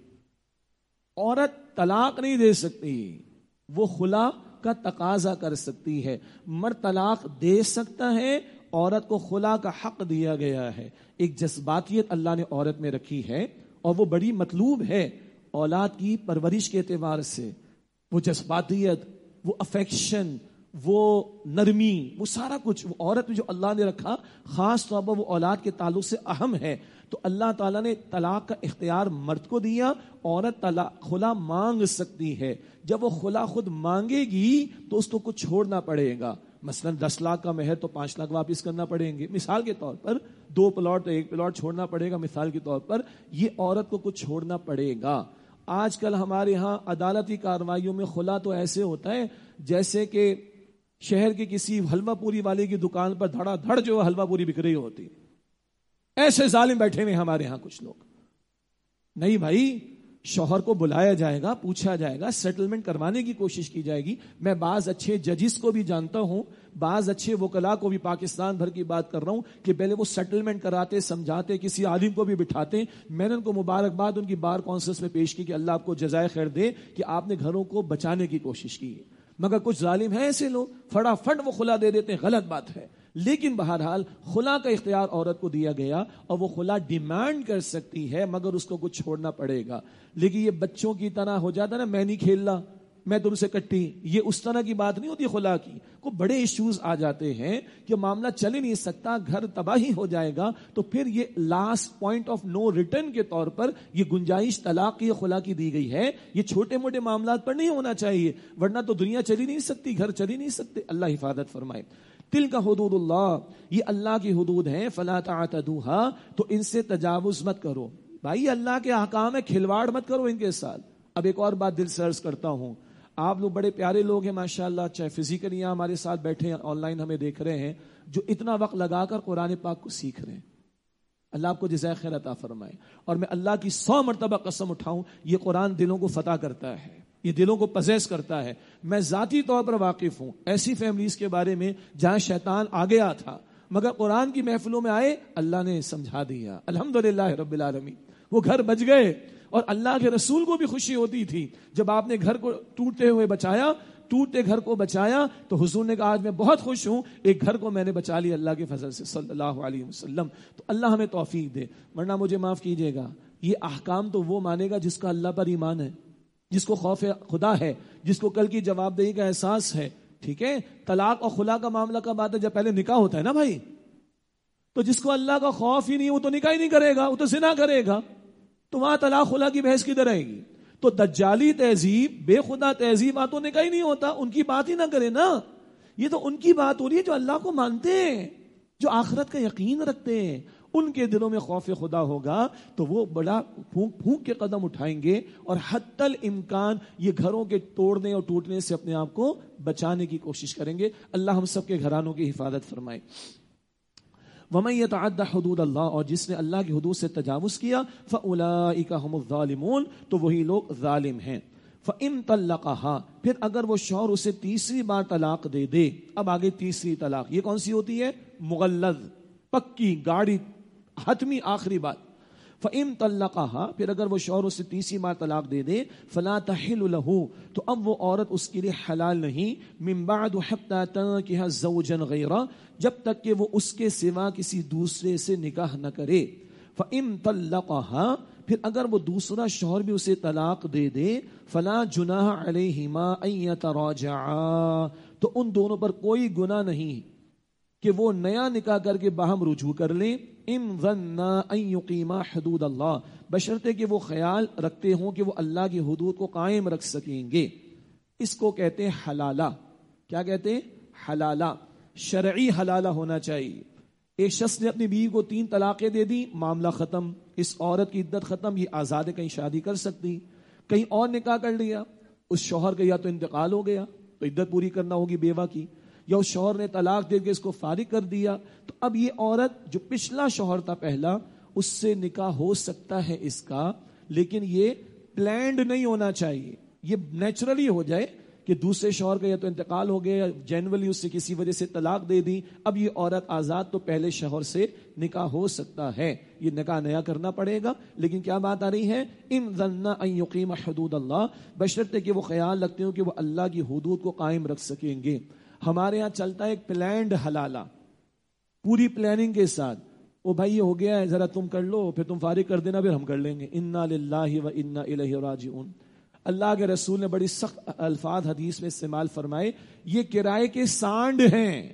عورت طلاق نہیں دے سکتی، وہ خلا کا تقاضا کر سکتی ہے. مرد طلاق دے سکتا ہے، عورت کو خلا کا حق دیا گیا ہے. ایک جذباتیت اللہ نے عورت میں رکھی ہے اور وہ بڑی مطلوب ہے اولاد کی پرورش کے اعتبار سے. وہ جذباتیت، وہ افیکشن، وہ نرمی، وہ سارا کچھ وہ عورت میں جو اللہ نے رکھا خاص طور پر وہ اولاد کے تعلق سے اہم ہے. تو اللہ تعالیٰ نے طلاق کا اختیار مرد کو دیا. عورت طلاق خلا مانگ سکتی ہے. جب وہ خلا خود مانگے گی تو اس کو کچھ چھوڑنا پڑے گا. مثلا دس لاکھ کا مہر تو پانچ لاکھ واپس کرنا پڑیں گے مثال کے طور پر. دو پلاٹ تو ایک پلاٹ چھوڑنا پڑے گا مثال کے طور پر. یہ عورت کو کچھ چھوڑنا پڑے گا. آج کل ہمارے ہاں عدالتی کارروائیوں میں خلا تو ایسے ہوتا ہے جیسے کہ شہر کے کسی حلوہ پوری والے کی دکان پر دھڑا دھڑ جو حلوہ پوری بک رہی ہوتی. ایسے ظالم بیٹھے ہوئے ہمارے ہاں کچھ لوگ. نہیں بھائی، شوہر کو بلایا جائے گا، پوچھا جائے گا، سیٹلمنٹ کروانے کی کوشش کی جائے گی. میں بعض اچھے ججز کو بھی جانتا ہوں، بعض اچھے وکلاء کو بھی، پاکستان بھر کی بات کر رہا ہوں، کہ پہلے وہ سیٹلمنٹ کراتے، سمجھاتے، کسی عالم کو بھی بٹھاتے. میں نے ان کو مبارکباد ان کی بار کونسلس میں پیش کی کہ اللہ آپ کو جزائے خیر دے کہ آپ نے گھروں کو بچانے کی کوشش کی. مگر کچھ ظالم ہیں ایسے لوگ، فٹافٹ وہ خلا دے دیتے ہیں. غلط بات ہے. لیکن بہرحال خلا کا اختیار عورت کو دیا گیا اور وہ خلا ڈیمانڈ کر سکتی ہے، مگر اس کو کچھ چھوڑنا پڑے گا. لیکن یہ بچوں کی طرح ہو جاتا نا، میں نہیں کھیلنا، میں تم سے کٹی، یہ اس طرح کی بات نہیں ہوتی خلا کی. کو بڑے ایشوز آ جاتے ہیں کہ معاملہ چل ہی نہیں سکتا، گھر تباہی ہو جائے گا. تو پھر یہ last point of no return کے طور پر یہ گنجائش طلاق کی خلا کی دی گئی ہے. یہ چھوٹے موٹے معاملات پر نہیں ہونا چاہیے، ورنہ تو دنیا چلی نہیں سکتی، گھر چلی نہیں سکتے. اللہ حفاظت فرمائے. تلک حدود اللہ، یہ اللہ کی حدود ہیں. فلا تعتدوها، تو ان سے تجاوز مت کرو. بھائی اللہ کے احکام ہے، کھلواڑ مت کرو ان کے ساتھ. اب ایک اور بات دل سے عرض کرتا ہوں، آپ لوگ بڑے پیارے لوگ ہیں ماشاءاللہ، چاہے فزیکلی یہاں ہمارے ساتھ بیٹھے ہیں، آن لائن ہمیں دیکھ رہے ہیں، جو اتنا وقت لگا کر قرآن پاک کو سیکھ رہے ہیں. اللہ آپ کو جزائے خیر عطا فرمائے. اور میں اللہ کی سو مرتبہ قسم اٹھاؤں، یہ قرآن دلوں کو فتح کرتا ہے، یہ دلوں کو پزیس کرتا ہے. میں ذاتی طور پر واقف ہوں ایسی فیملیز کے بارے میں جہاں شیطان آ گیا تھا، مگر قرآن کی محفلوں میں آئے، اللہ نے سمجھا دیا. الحمدللہ رب العالمین، وہ گھر بچ گئے. اور اللہ کے رسول کو بھی خوشی ہوتی تھی جب آپ نے گھر کو ٹوٹتے ہوئے بچایا، ٹوٹتے گھر کو بچایا تو حضور نے کہا آج میں بہت خوش ہوں، ایک گھر کو میں نے بچا لیا اللہ کے فضل سے صلی اللہ علیہ وسلم. تو اللہ ہمیں توفیق دے. ورنہ مجھے معاف کیجیے گا، یہ احکام تو وہ مانے گا جس کا اللہ پر ایمان ہے، جس کو خوف خدا ہے، جس کو کل کی جواب دہی کا احساس ہے. ٹھیک ہے، طلاق اور خلا کا معاملہ کب آتا ہے؟ جب پہلے نکاح ہوتا ہے نا بھائی. تو جس کو اللہ کا خوف ہی نہیں وہ تو نکاح ہی نہیں کرے گا، وہ تو زنا کرے گا. تو وہاں طلاق خلا کی بحث کدھر آئے گی؟ تو دجالی تہذیب، بے خدا تہذیب باتوں نے کہیں نہیں ہوتا، ان کی بات ہی نہ کرے نا. یہ تو ان کی بات ہو رہی ہے جو اللہ کو مانتے ہیں، جو آخرت کا یقین رکھتے ہیں. ان کے دلوں میں خوف خدا ہوگا تو وہ بڑا پھونک پھونک کے قدم اٹھائیں گے اور حتی الامکان یہ گھروں کے توڑنے اور ٹوٹنے سے اپنے آپ کو بچانے کی کوشش کریں گے. اللہ ہم سب کے گھرانوں کی حفاظت فرمائے. وَمَن يَتَعَدَّ حُدُودَ اللَّهِ، اور جس نے اللہ کی حدود سے تجاوز کیا، فَأُولَٰئِكَ هُمُ الظَّالِمُونَ، تو وہی لوگ ظالم ہیں. فَإِن طَلَّقَهَا، پھر اگر وہ شوہر اسے تیسری بار طلاق دے دے. اب آگے تیسری طلاق یہ کون سی ہوتی ہے؟ مغلظ، پکی گاڑی، حتمی آخری بات. فَإِن طَلَّقَهَا، پھر اگر وہ شوہر اسے تیسری بار طلاق دے دے، فَلَا تَحِلُّ لَهُ، تو اب وہ عورت اس کے لیے حلال نہیں، مِن بَعْدُ حَتَّى تَنكِحَ زَوْجًا غَيْرَهُ، جب تک کہ وہ اس کے سوا کسی دوسرے سے نکاح نہ کرے. فَإِن طَلَّقَهَا، پھر اگر وہ دوسرا شوہر بھی اسے طلاق دے دے، فَلَا جُنَاحَ عَلَيْهِمَا أَن يَتَرَاجَعَا، تو ان دونوں پر کوئی گناہ نہیں کہ وہ نیا نکاح کر کے باہم رجوع کر لیں. ان ظنا ان یقیما حدود اللہ، بشرطے کہ وہ خیال رکھتے ہوں کہ وہ اللہ کی حدود کو قائم رکھ سکیں گے. اس کو کہتے ہیں حلالہ. کیا کہتے ہیں؟ حلالہ. شرعی حلالہ ہونا چاہیے. ایک شخص نے اپنی بیوی کو تین طلاقیں دے دی، معاملہ ختم، اس عورت کی عدت ختم، یہ آزاد ہے، کہیں شادی کر سکتی. کہیں اور نکاح کر لیا، اس شوہر کا یا تو انتقال ہو گیا تو عدت پوری کرنا ہوگی بیوہ کی، یا اس شوہر نے طلاق دے کے اس کو فارغ کر دیا، تو اب یہ عورت جو پچھلا شوہر تھا پہلا، اس سے نکاح ہو سکتا ہے اس کا، لیکن یہ پلانڈ نہیں ہونا چاہیے. یہ نیچرلی ہو جائے کہ دوسرے شوہر کا یا تو انتقال ہو گیا یا جنرلی اس سے کسی وجہ سے طلاق دے دی، اب یہ عورت آزاد، تو پہلے شوہر سے نکاح ہو سکتا ہے. یہ نکاح نیا کرنا پڑے گا. لیکن کیا بات آ رہی ہے؟ ان ظنا ان یقیم حدود اللہ، بشرطے کہ وہ خیال رکھتے ہوں کہ وہ اللہ کی حدود کو قائم رکھ سکیں گے. ہمارے ہاں چلتا ہے ایک پلانڈ حلالہ، پوری پلاننگ کے ساتھ. او بھائی یہ ہو گیا ہے، ذرا تم کر لو، پھر تم فارغ کر دینا، پھر ہم کر لیں گے. انا للہ و انا الیہ راجعون. اللہ کے رسول نے بڑی سخت الفاظ حدیث میں استعمال فرمائے، یہ کرائے کے سانڈ ہیں،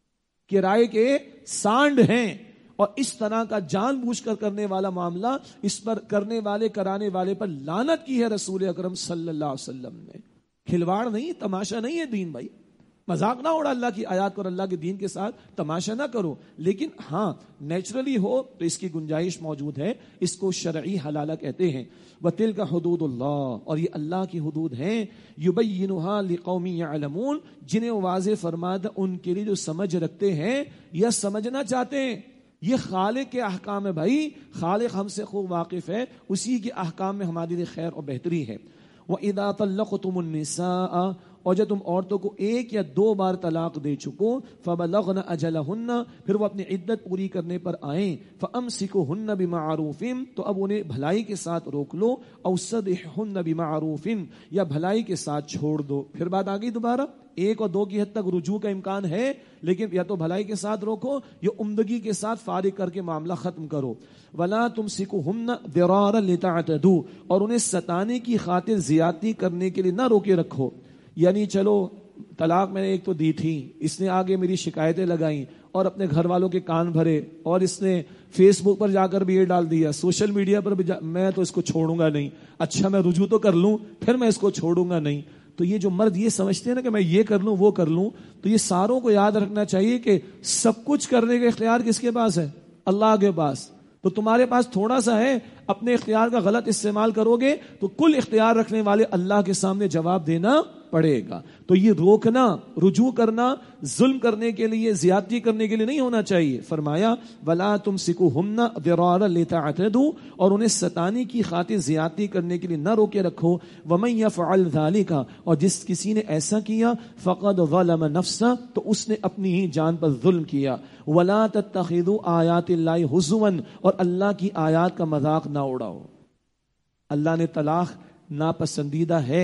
کرائے کے سانڈ ہیں. اور اس طرح کا جان بوجھ کر کرنے والا معاملہ، اس پر کرنے والے کرانے والے پر لعنت کی ہے رسول اکرم صلی اللہ علیہ وسلم نے. کھلواڑ نہیں، تماشا نہیں ہے دین بھائی. مذاق نہ اڑا اللہ کی آیات اور اللہ کے دین کے ساتھ، تماشا نہ کرو. لیکن ہاں نیچرلی ہو تو اس کی گنجائش موجود ہے. اس کو شرعی حلالہ کہتے ہیں. وَتِلْكَ حُدُودُ اللَّهِ، اور یہ اللہ کی حدود ہیں. يُبَيِّنُهَا لِقَوْمٍ يَعْلَمُونَ، جنہیں واضح فرماتا ان کے لیے جو سمجھ رکھتے ہیں یا سمجھنا چاہتے ہیں. یہ خالق کے احکام ہے بھائی. خالق ہم سے خوب واقف ہے، اسی کے احکام میں ہمارے لیے خیر اور بہتری ہے. وَإِذَا طَلَّقْتُمُ النِّسَاءَ، اور جب تم عورتوں کو ایک یا دو بار طلاق دے چکو، فَبَلَغْنَ أَجَلَهُنَّ، پھر وہ اپنی عدت پوری کرنے پر آئیں، فَأَمْسِكُوهُنَّ بِمَعْرُوفٍ، تو اب انہیں بھلائی کے ساتھ روک لو، أَوْ سَرِّحْهُنَّ بِمَعْرُوفٍ، یا بھلائی کے ساتھ چھوڑ دو. پھر بات آ گئی دوبارہ، ایک اور دو کی حد تک رجوع کا امکان ہے، لیکن یا تو بھلائی کے ساتھ روکو یا عمدگی کے ساتھ فارغ کر کے معاملہ ختم کرو. وَلَا تُمْسِكُوهُنَّ ضِرَارًا لِتَعْتَدُوا، اور انہیں ستانے کی خاطر زیادتی کرنے کے لیے نہ روکے رکھو. یعنی چلو طلاق میں نے ایک تو دی تھی، اس نے آگے میری شکایتیں لگائیں اور اپنے گھر والوں کے کان بھرے، اور اس نے فیس بک پر جا کر بھی یہ ڈال دیا، سوشل میڈیا پر بھی جا... میں تو اس کو چھوڑوں گا نہیں. اچھا میں رجوع تو کر لوں، پھر میں اس کو چھوڑوں گا نہیں. تو یہ جو مرد یہ سمجھتے ہیں نا کہ میں یہ کر لوں وہ کر لوں، تو یہ ساروں کو یاد رکھنا چاہیے کہ سب کچھ کرنے کا اختیار کس کے پاس ہے؟ اللہ کے پاس. تو تمہارے پاس تھوڑا سا ہے، اپنے اختیار کا غلط استعمال کرو گے تو کل اختیار رکھنے والے اللہ کے سامنے جواب دینا پڑے گا. تو یہ روکنا، رجوع کرنا ظلم کرنے کے لیے، زیادتی کرنے کے لیے نہیں ہونا چاہیے. فرمایا وَلَا تُمْسِكُوهُنَّ ضِرَارًا لِتَعْتَدُوا، اور انہیں ستانے کی خاطر زیادتی کرنے کے لیے نہ روکے رکھو. وَمَن يَفْعَلْ ذَلِكَ، اور جس کسی نے ایسا کیا، فَقَدْ ظَلَمَ نَفْسَهُ، تو اس نے اپنی ہی جان پر ظلم کیا. وَلَا تَتَّخِذُوا آیَاتِ اللَّهِ هُزُوًا، اور اللہ کی آیات کا مذاق نہ اڑاؤ. اللہ نے طلاق ناپسندیدہ ہے،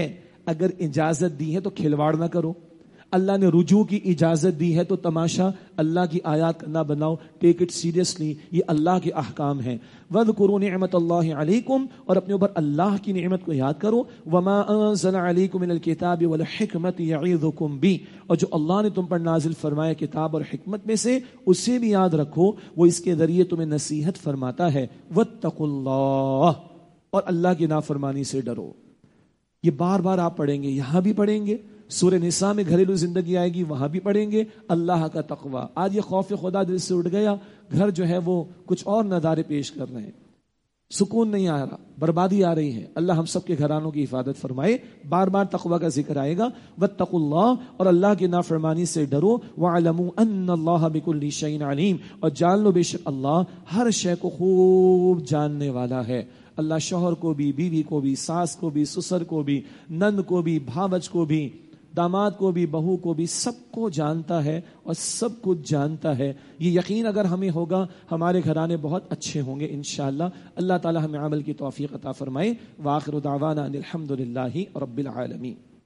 اگر اجازت دی ہے تو کھلواڑ نہ کرو. اللہ نے رجوع کی اجازت دی ہے تو تماشا اللہ کی آیات نہ بناؤ. ٹیک اٹ سیریسلی, یہ اللہ کے احکام ہیں. وَاذْكُرُوا نِعْمَةَ اللَّهِ عَلَيْكُمْ, اور اپنے اوپر اللہ کی نعمت کو یاد کرو. وَمَا أَنزَلَ عَلَيْكُمْ مِنَ الْكِتَابِ وَالْحِكْمَةِ يَعِظُكُمْ بِهِ, اور جو اللہ نے تم پر نازل فرمایا کتاب اور حکمت میں سے, اسے بھی یاد رکھو, وہ اس کے ذریعے تمہیں نصیحت فرماتا ہے. وَاتَّقُوا اللَّهَ, اور اللہ کی نافرمانی سے ڈرو. یہ بار بار آپ پڑھیں گے, یہاں بھی پڑھیں گے, سورہ نساء میں گھریلو زندگی آئے گی وہاں بھی پڑھیں گے. اللہ کا تقوی. آج یہ خوف خدا دل سے اٹھ گیا, گھر جو ہے وہ کچھ اور نظارے پیش کر رہے ہیں, سکون نہیں آ رہا, بربادی آ رہی ہے. اللہ ہم سب کے گھرانوں کی حفاظت فرمائے. بار بار تقوی کا ذکر آئے گا. واتقوا اللہ, اور اللہ کی نافرمانی سے ڈرو. وَاعْلَمُوا أَنَّ اللَّهَ بِكُلِّ شَيْءٍ عَلِيمٌ, اور جان لو بے شک اللہ ہر شے کو خوب جاننے والا ہے. اللہ شوہر کو بھی, بیوی کو بھی, ساس کو بھی, سسر کو بھی, نند کو بھی, بھاوج کو بھی, داماد کو بھی, بہو کو بھی, سب کو جانتا ہے اور سب کچھ جانتا ہے. یہ یقین اگر ہمیں ہوگا ہمارے گھرانے بہت اچھے ہوں گے انشاءاللہ. اللہ تعالی ہمیں عمل کی توفیق عطا فرمائے. وآخر دعوانا ان الحمد للہ رب العالمین.